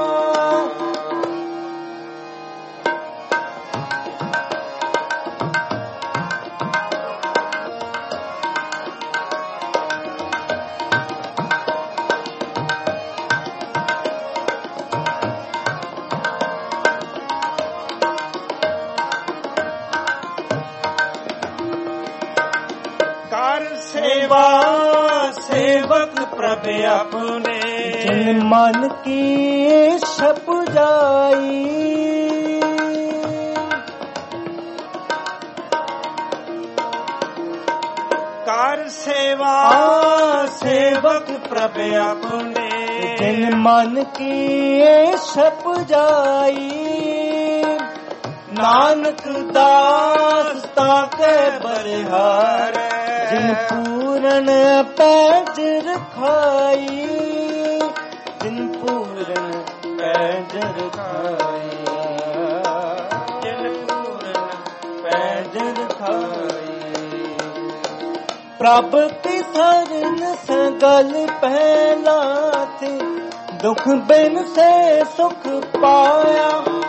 ਕਰ ਸੇਵਾ ਸੇਵਕ ਪ੍ਰਭ ਆਪਣੇ, ਜਿਨ ਮਨ ਕੀ ਛਪ ਜਾਈ। ਕਰ ਸੇਵਾ ਸੇਵਕ ਪ੍ਰਭ ਆਪਣੇ, ਜਿਨ ਮਨ ਕੀ ਛਪ ਜਾਈ। ਨਾਨਕ ਦਾਸ ਤਾਕੇ ਬਲਿਹਾਰੈ, ਜਿਨ ਪੂਰਨ ਪੈਜ ਰਖਾਈ। ਜਿਨ ਪੂਰਨ ਪੈਜ ਰਖਾਈ, ਜਿਨ ਪੂਰਨ ਪੈਜ ਰਖਾਈ। ਪ੍ਰਭ ਕੀ ਸਰਨ ਸਗਲ ਪਹਿਲਾਤੇ, ਦੁਖ ਬਿਨ ਸੇ ਸੁਖ ਪਾਇਆ।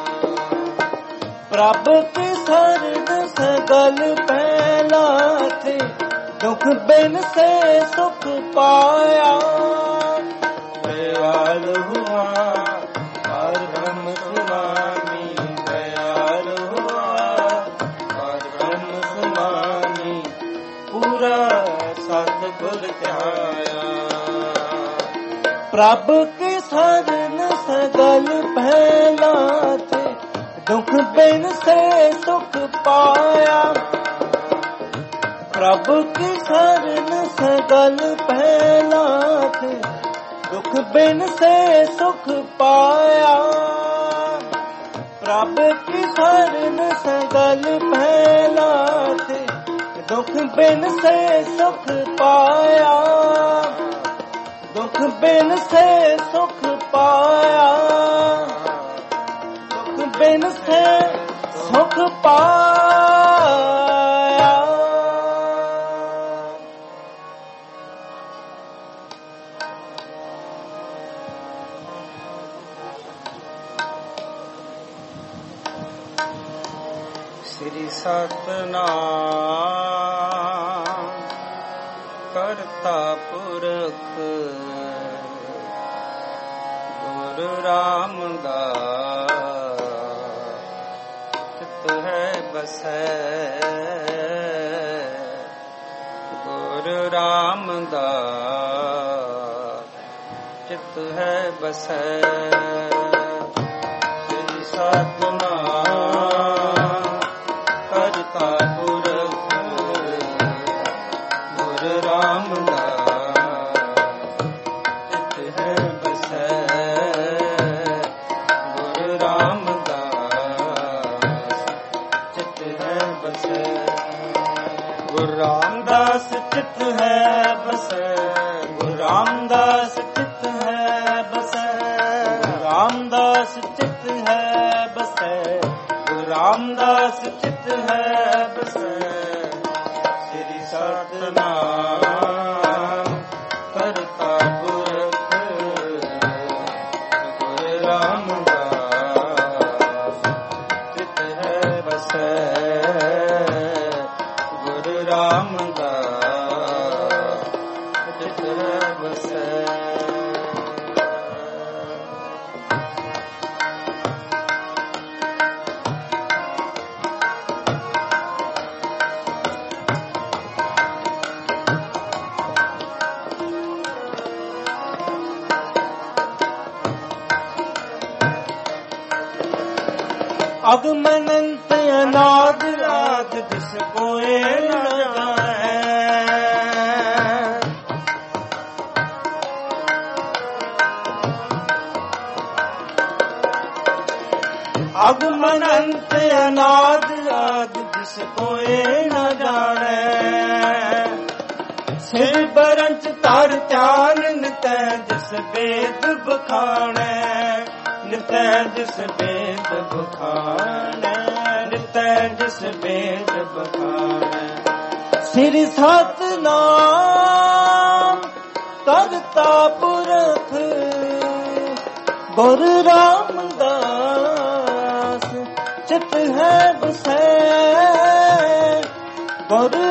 ਪ੍ਰਭ ਕੀ ਸਰਨ ਸਗਲ ਪਹਿਲਾਤੇ, ਦੁਖ ਬਿਨ ਸੇ ਸੁਖ ਪਾਇਆ। ਦਇਆਲ ਹੁਆ ਹਰ ਬ੍ਰਹਮ ਸੁਆਮੀ, ਦਇਆਲ ਹੁਆ ਹਰ ਬ੍ਰਹਮ ਸੁਆਮੀ। ਪੂਰਾ ਸਤਿਗੁਰ ਧਿਆਇਆ। ਪ੍ਰਭ ਕੀ ਸਰਨ ਸਗਲ ਪਹਿਲਾਤੇ, ਦੁਖ ਬਿਨ ਸੇ ਸੁਖ ਪਾਇਆ। ਪ੍ਰਭ ਕੀ ਸਰਨ ਸਗਲ ਪਹਿਲਾਤੇ, ਦੁਖ ਬਿਨ ਸੇ ਸੁਖ ਪਾਇਆ। ਪ੍ਰਭ ਕੀ ਸਰਨ ਸਗਲ ਪਹਿਲਾਤੇ, ਦੁਖ ਬਿਨ ਸੇ ਸੁਖ ਪਾਇਆ। ਦੁਖ ਬਿਨ ਸੇ ਸੁਖ ਪਾਇਆ। ਦੁਖ ਬਿਨ ਸੇ ਸੁਖ ਪਾਇਆ। ਸ੍ਰੀ ਸਤਨਾਮ ਕਰਤਾ ਪੁਰਖ ਗੁਰੂ ਰਾਮਦਾਸ ਚਿਤ ਹੈ ਬਸੈ ਗੁਰੂ ਰਾਮਦਾਸ ਚਿਤ ਹੈ ਬਸੈ ਸ੍ਰੀ ਸਤਿਨਾਮ ਕਰਤਾ ਪੁਰਖ ਗੁਰੂ ਰਾਮਦਾਸ ਚਿਤ ਹੈ ਬਸੈ ਗੁਰੂ ਰਾਮਦਾਸ ਚਿਤ ਹੈ ਬਸੈ ਗੁਰੂ ਰਾਮਦਾਸ ਚਿਤ ਹੈ ਬਸੈ ਗੁਰੂ ਰਾਮਦਾਸ ਚਿਤ ਹੈ ਬਸੈ ਰਾਮਦਾਸ ਚਿਤ ਹੈ ਬਸੈ ਗੁਰੂ ਰਾਮਦਾਸ ਚਿਤ ਹੈ ਬਸੈ ਸ੍ਰੀ ਸਤਿਨਾਮ ਕਰਤਾ ਪੁਰਖ ਗੁਰੂ ਰਾਮਦਾਸ ਚਿਤ ਹੈ ਬਸੈ ਗੁਰੂ ਰਾਮਦਾਸ ਚਿਤ ਹੈ ਬਸੈ ਅਗਮ ਅਨੰਤ ਅਨਾਦ ਆਦ ਜਿਸ ਕੋਏ ਨ ਜਾਣੈ ਅਗਮ ਅਨੰਤ ਅਨਾਦ ਆਦ ਜਿਸ ਕੋਏ ਨ ਜਾਣੈ ਸਿਰ ਬਰੰਚ ਧਰ ਧਿਆਨ ਨਿਤੈ ਜਿਸ ਵੇਦ ਬਖਾਣੈ ਨਿਤੈ ਜਿਸ ਵੇਦ ਬਖਾਣੈ ਨਿਤੈ ਜਿਸ ਵੇਦ ਬਖਾਣੈ ਸ੍ਰੀ ਸਤਿਨਾਮ ਕਰਤਾ ਪੁਰਖ ਗੁਰੂ ਰਾਮਦਾਸ ਚਿਤ ਹੈ ਬਸੈ ਗੁਰੂ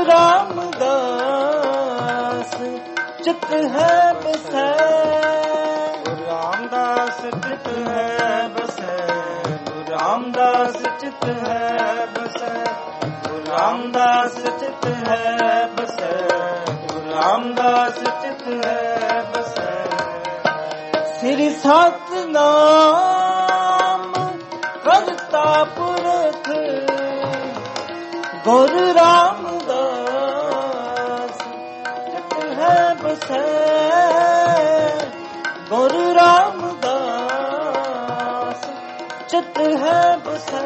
ਰਾਮਦਾਸ ਚਿਤ ਹੈ ਬਸੈ ਗੁਰੂ ਰਾਮਦਾਸ ਚਿਤ ਹੈ ਬਸੈ ਗੁਰੂ ਰਾਮਦਾਸ ਚਿਤ ਹੈ ਬਸੈ ਗੁਰੂ ਰਾਮਦਾਸ ਚਿਤ ਹੈ ਬਸੈ ਗੁਰੂ ਰਾਮਦਾਸ ਚਿਤ ਹੈ ਬਸੈ ਸ੍ਰੀ ਸਤਿਨਾਮ ਕਰਤਾ ਪੁਰਖ ਗੁਰੂ ਰਾਮਦਾਸ ਚਿਤ ਹੈ ਬਸੈ ਗੁਰੂ ਰਾਮਦਾਸ ਚਿਤ ਹੈ ਬਸੈ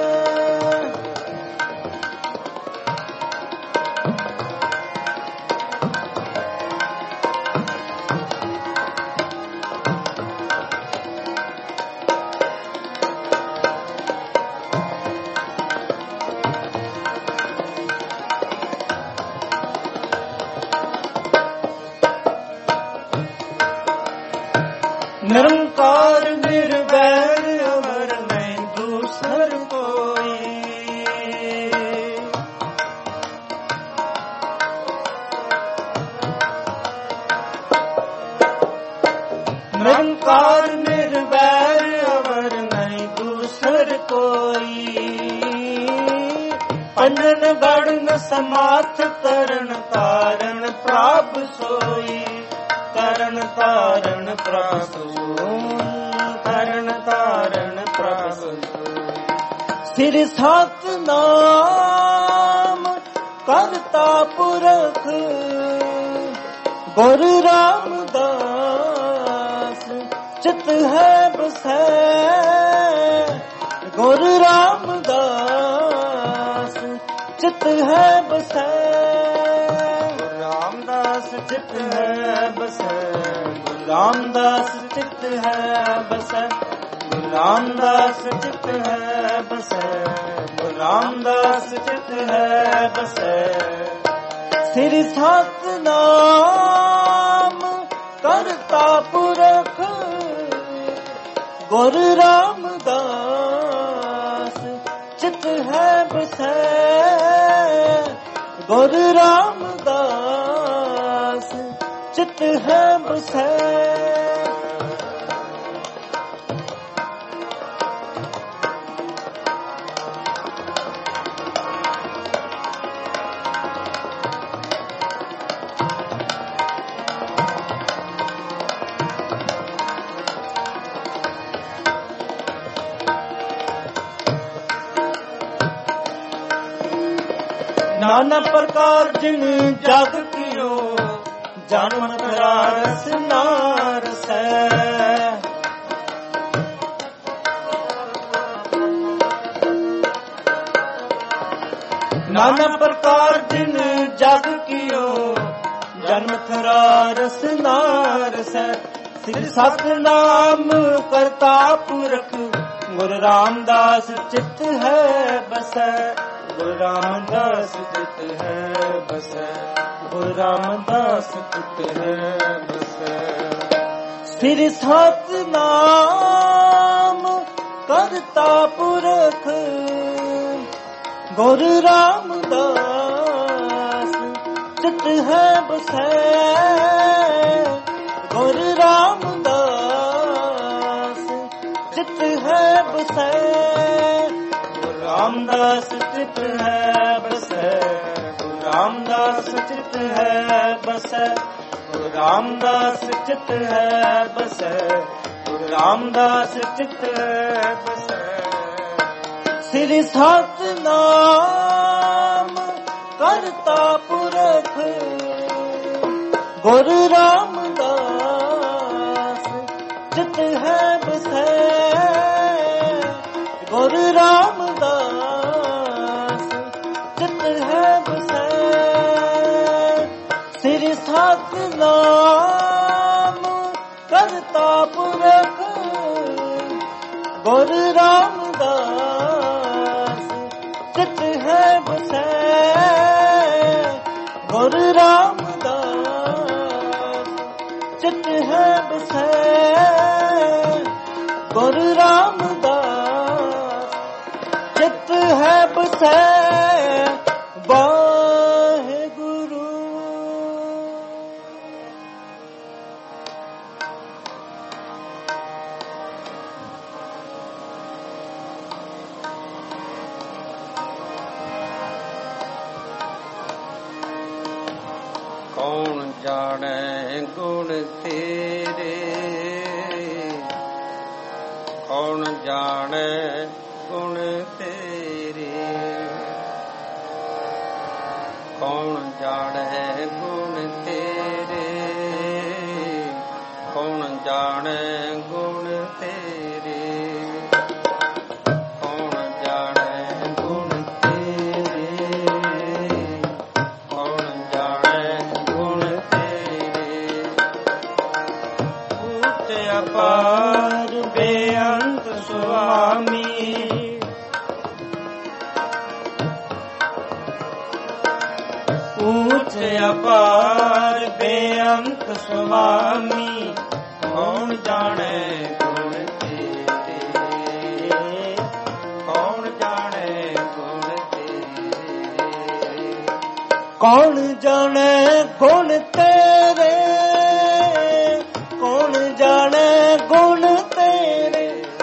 ਨਿਰੰਕਾਰ ਨਿਰਵੈਰ ਅਵਰ ਨਹੀਂ ਦੂਸਰ ਕੋਈ ਨਿਰੰਕਾਰ ਨਿਰਵੈਰ ਅਵਰ ਨਹੀਂ ਦੂਸਰ ਕੋਈ ਪੰਜਨ ਗੜਨ ਸਮਾਥ ਤਰਨ ਤਾਰਨ ਪ੍ਰਭ ਸੋਈ ਤਰਨ ਤਾਰਨ ਪ੍ਰਭ ਤਰਨ ਤਾਰਨ ਪ੍ਰਭ ਸ੍ਰੀ ਸਤਿਨਾਮ ਕਰਤਾ ਪੁਰਖ ਗੁਰੂ ਰਾਮਦਾਸ ਚਿਤ ਹੈ ਬਸੈ ਗੁਰੂ ਰਾਮਦਾਸ ਚਿਤ ਹੈ ਬਸੈ ਗੁਰੂ ਰਾਮਦਾਸ ਚਿਤ ਹੈ ਬਸੈ ਗੁਰੂ ਰਾਮਦਾਸ ਚਿਤ ਹੈ ਬਸੈ ਗੁਰੂ ਰਾਮਦਾਸ ਚਿਤ ਹੈ ਬਸੈ ਗੁਰੂ ਰਾਮਦਾਸ ਚਿਤ ਹੈ ਬਸੈ ਸ੍ਰੀ ਸਤਿਨਾਮ ਕਰਤਾ ਪੁਰਖ ਗੁਰੂ ਰਾਮਦਾਸ ਚਿਤ ਹੈ ਬਸੈ ਗੁਰੂ ਰਾਮਦਾਸ ਚਿਤ ਹੈ ਬਸੈ। नाना प्रकार जिन जग कियो जन्म रस नारस है। नाना प्रकार जिन जग कियो जन्म थरा रस नारस है। श्री सतनाम करता पुरख गुरु रामदास चित है बसै। गुरु रामदास चित है बसै। गुरु रामदास चित है बसै। श्री सतनाम करता पुरख गुरु रामदास चित है बसै। गुरु रामदास चित है बसै। रामदास चित है बसै। गुरु रामदास चित है बसै। गुरु रामदास चित है बसै। गुरु रामदास चित है बसै। श्री सतनाम करता पुरख गुरु रामदास चित है बसै। गुरु रामदास चित है बसै। श्री सतनाम करता पुरख गुरु रामदास चित है बसै। गुरु रामदास चित है बसै। गुरु रामदास चित है बसै। वाहेगुरु। कौन जाने गुण तेरे। कौन जाने गुण तेरे। कौन जाने गुण तेरे। कौन जाने गुण तेरे। कौन जाने गुण तेरे। कौन जाने गुण तेरे। ऊंच अपार बेअंत स्वामी। ऊंच अपार बेअंत स्वामी। कौन जाने गुण तेरे। कौन जाने गुण तेरे। कौन जाने गुण तेरे। कौन जाने गुण तेरे।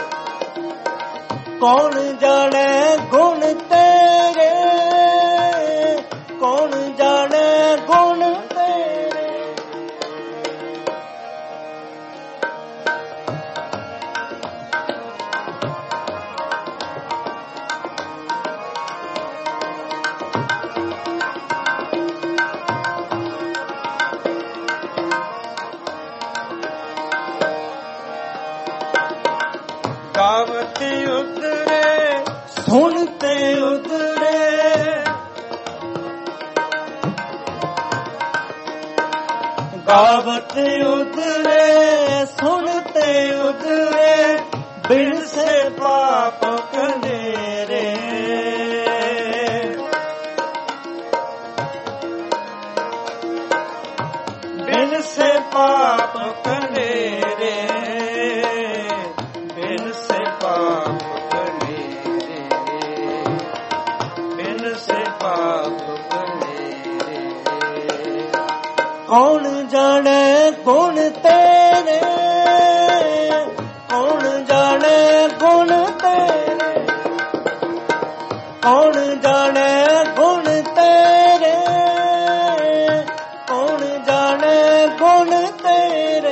कौन जाने गुण तेरे। कौन जाने गुण तेरे। गावते उतरे सुनते उतरे। गावत उतरे सुनते उतरे। बिन से पाप कंडेरे। बिन से पाप कंडेरे। बिन से पाप कंडेरे। बिन से पाप कंडेरे। ਕੌਣ ਜਾਣੇ ਗੁਣ ਤੇਰੇ, ਕੌਣ ਜਾਣੇ ਗੁਣ ਤੇਰੇ, ਕੌਣ ਜਾਣੇ ਗੁਣ ਤੇਰੇ, ਕੌਣ ਜਾਣੇ ਗੁਣ ਤੇਰੇ।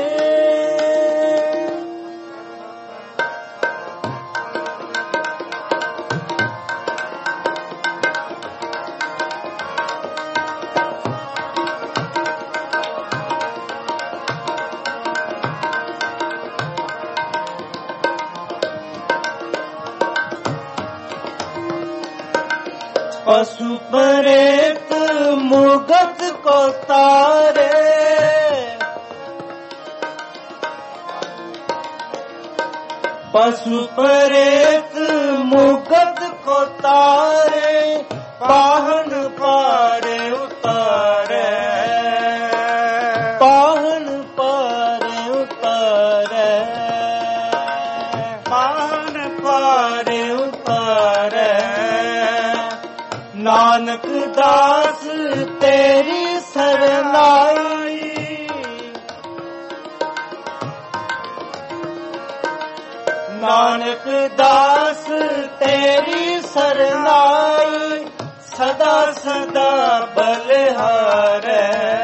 पशु प्रेत मुगत को तारे, पशु प्रेत मुगत को तारे, पाहन पारे उतारे, पाहन पारे उतारे, पाहन पारे उतारे। नानक दास तेरी सरनाई, नानक दास तेरी सरनाई, सदा सदा बलिहारै,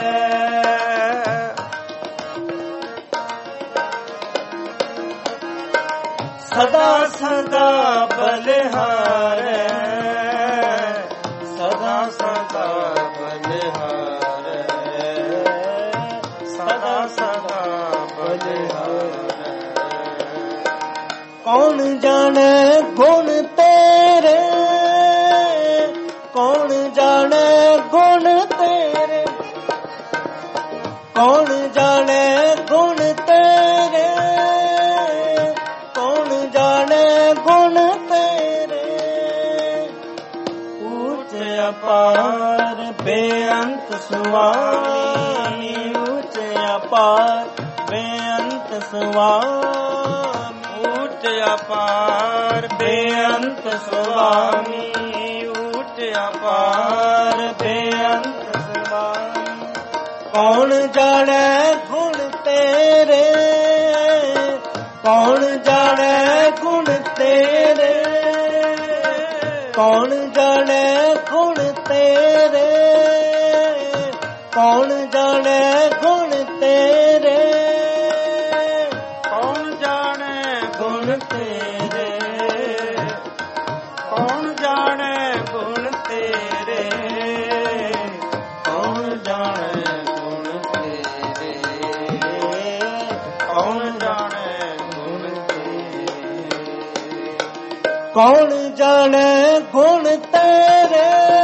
सदा सदा बलिहारै, सदा सदा बलिहारै, सदा सदा बलिहारै। कौन जाने गुण तेरे, कौन जाने गुण तेरे, कौन जाने गुण तेरे, कौन जाने गुण तेरे। ऊंच अपार बेअंत स्वामी, ऊंच अपार बेअंत स्वामी, ऊंच अपार बेअंत स्वामी, ऊंच अपार बेअंत स्वामी। कौन जाने गुण तेरे, कौन जाने गुण तेरे, कौन जाने गुण तेरे, कौन जाने गुण तेरे, कौन जाने गुण तेरे, कौन जाने गुण तेरे, कौन जाने गुण तेरे, कौन जाने गुण तेरे। कौन जाने गुण तेरे,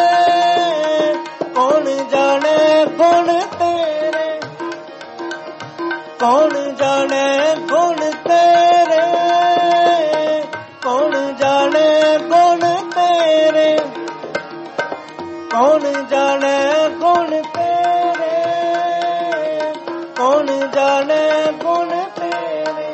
कौन जाने गुण तेरे, कौन जाने गुण तेरे, कौन जाने गुण तेरे, कौन जाने गुण तेरे, कौन जाने गुण तेरे।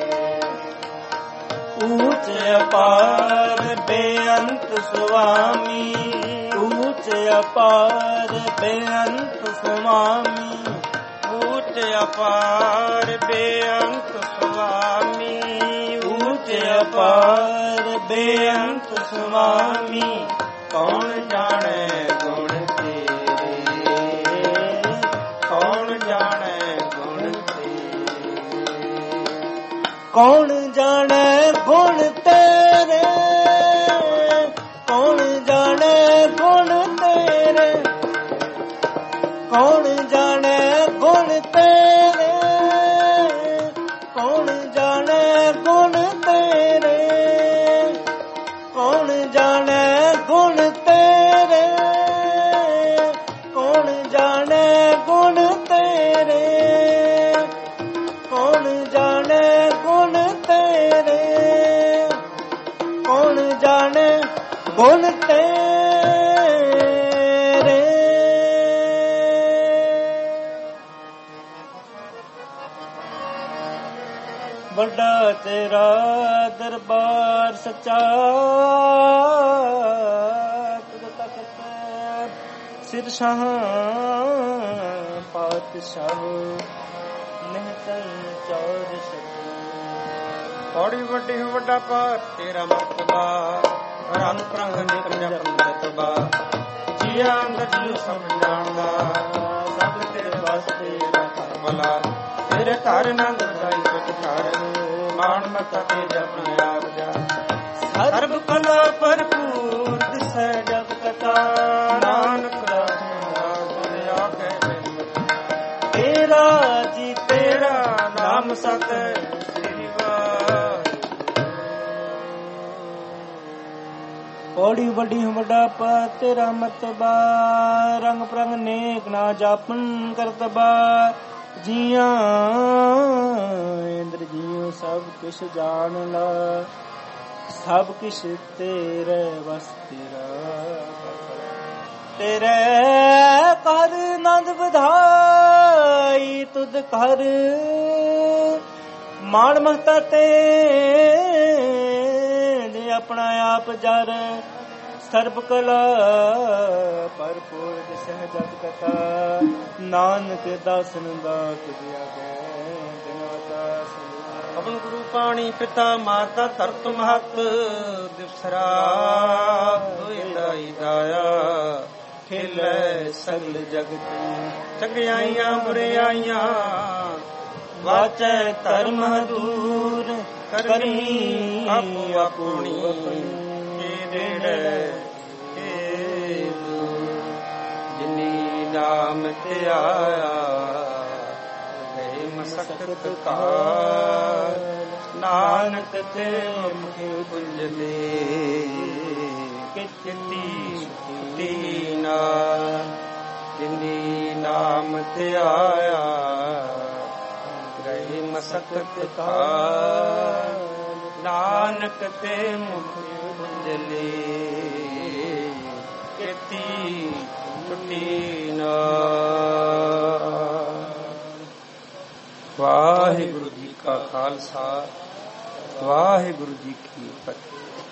ऊंच अपार बेअंत स्वामी, ऊंच अपार बेअंत स्वामी, ऊंच अपार बेअंत स्वामी, ऊंच अपार बेअंत स्वामी। कौन जाने गुण तेरे, कौन जाने गुण तेरे, कौन जाने गुण तेरे, कौन जाने गुण तेरे, कौन जाने गुण तेरे, कौन जाने गुण तेरे, कौन जाने गुण तेरे, कौन जाने गुण तेरे, कौन जाने गुण तेरे, कौन जाने गुण तेरे। बड़ा तेरा दरबार सच्चा, तुझ तख्त ਸਿਰ ਸ਼ਾਹ ਪਾਤਸ਼ਾਹ ਨਿਹਤਰ ਚੌਰ ਸਤਿ। ਪੌੜੀ ਵੱਡੀ ਵੱਡਾ ਪਾਰ ਤੇਰਾ ਮਰਤਬਾ ਰੰਗ ਪ੍ਰੰਗ ਨਿਕ ਜਪਨ ਰਤਬਾ ਜੀਆ ਅੰਦਰ ਜੀਉ ਸਭ ਜਾਣਦਾ ਸਭ ਤੇਰੇ ਵਾਸਤੇ ਰੱਖ ਭਲਾ ਤੇਰੇ ਘਰ ਨੰਦ ਦਾਈ ਕੁਝ ਘਰ ਮਾਣ ਮਤਾ ਤੇ ਜਪਨ ਆਪ ਜਾ ਸਰਬ ਕਲਾ ਭਰਪੂਰ ਦਿਸੈ ਜਗ ਕਥਾ ਨਾਨਕ ਦਾਸ ਦੁਨਿਆ ਕੈ ਤੇਰਾ ਜੀ ਤੇਰਾ ਨਾਮ ਸਤ ਸ੍ਰੀ ਵਾਹਿਗੁਰੂ। ਪੌੜੀ ਵੱਡੀ ਵੱਡਾ ਪਾ ਤੇਰਾ ਮਰਤਬਾ ਰੰਗ ਪ੍ਰੰਗ ਨੇਕ ਨਾ ਜਾਪਨ ਕਰਤਬਾ ਜੀਆਂ ਇੰਦਰ ਜੀਉ ਸਭ ਕਿਛ ਜਾਣ ਲਾ ਸਭ ਕਿਛ ਤੇਰੇ ਵਸ ਤੇਰਾ ਤੇਰੇ ਘਰ ਨੰਦ ਵਧਾਈ ਤੁਧ ਘਰ ਮਾਣ ਮਹਤਾ ਤੇ ਆਪਣਾ ਆਪ ਜਰ ਸਰਬ ਕਲਾ ਭਰਪੂਰ ਦਿਸਹਿ ਜਗ ਕਥਾ ਨਾਨਕ ਦਾਸਨ ਦਾਤ ਦਿਆ ਗਏ ਦਿਨਵਤਾ ਸੋ। ਪਵਨ ਗੁਰੂ ਪਾਣੀ ਪਿਤਾ ਮਾਤਾ ਧਰਤ ਮਹਤ ਦਿਵਸਰਾ ਦੋਇ ਦਾਈ ਦਾਇਆ ਖੇਲੇ ਸਗਲ ਜਗਤ ਚੰਗਿਆਈਆਂ ਬੁਰਿਆਈਆਂ ਵਾਚੈ ਧਰਮ ਦੂਰ ਕਰਨੀ ਆਪੋ ਆਪਣੀ ਕੇ ਨੇੜੇ ਕੇ ਦੂਰ ਜਿਨੀ ਨਾਮ ਤੇ ਆਇਆ ਗਏ ਮਸਕਤ ਕਾਲ ਨਾਨਕ ਤੇ ਮੁਖ ਪੁੰਜਲੇ ਕਿਤੀ ਸੁਤੀ ਨਾ ਜਿਨੀ ਨਾਮ ਤੇ ਆਇਆ ਗਏ ਮਸਕਤ ਕਾਲ ਨਾਨਕ ਤੇ ਮੁਖ ਪੁੰਜਲੇ ਕਿਤੀ ਟੁੱਟੀ ਨਾ। ਵਾਹਿਗੁਰੂ ਜੀ ਕਾ ਖਾਲਸਾ ਵਾਹਿਗੁਰੂ ਜੀ ਕੀ ਫਤਿਹ।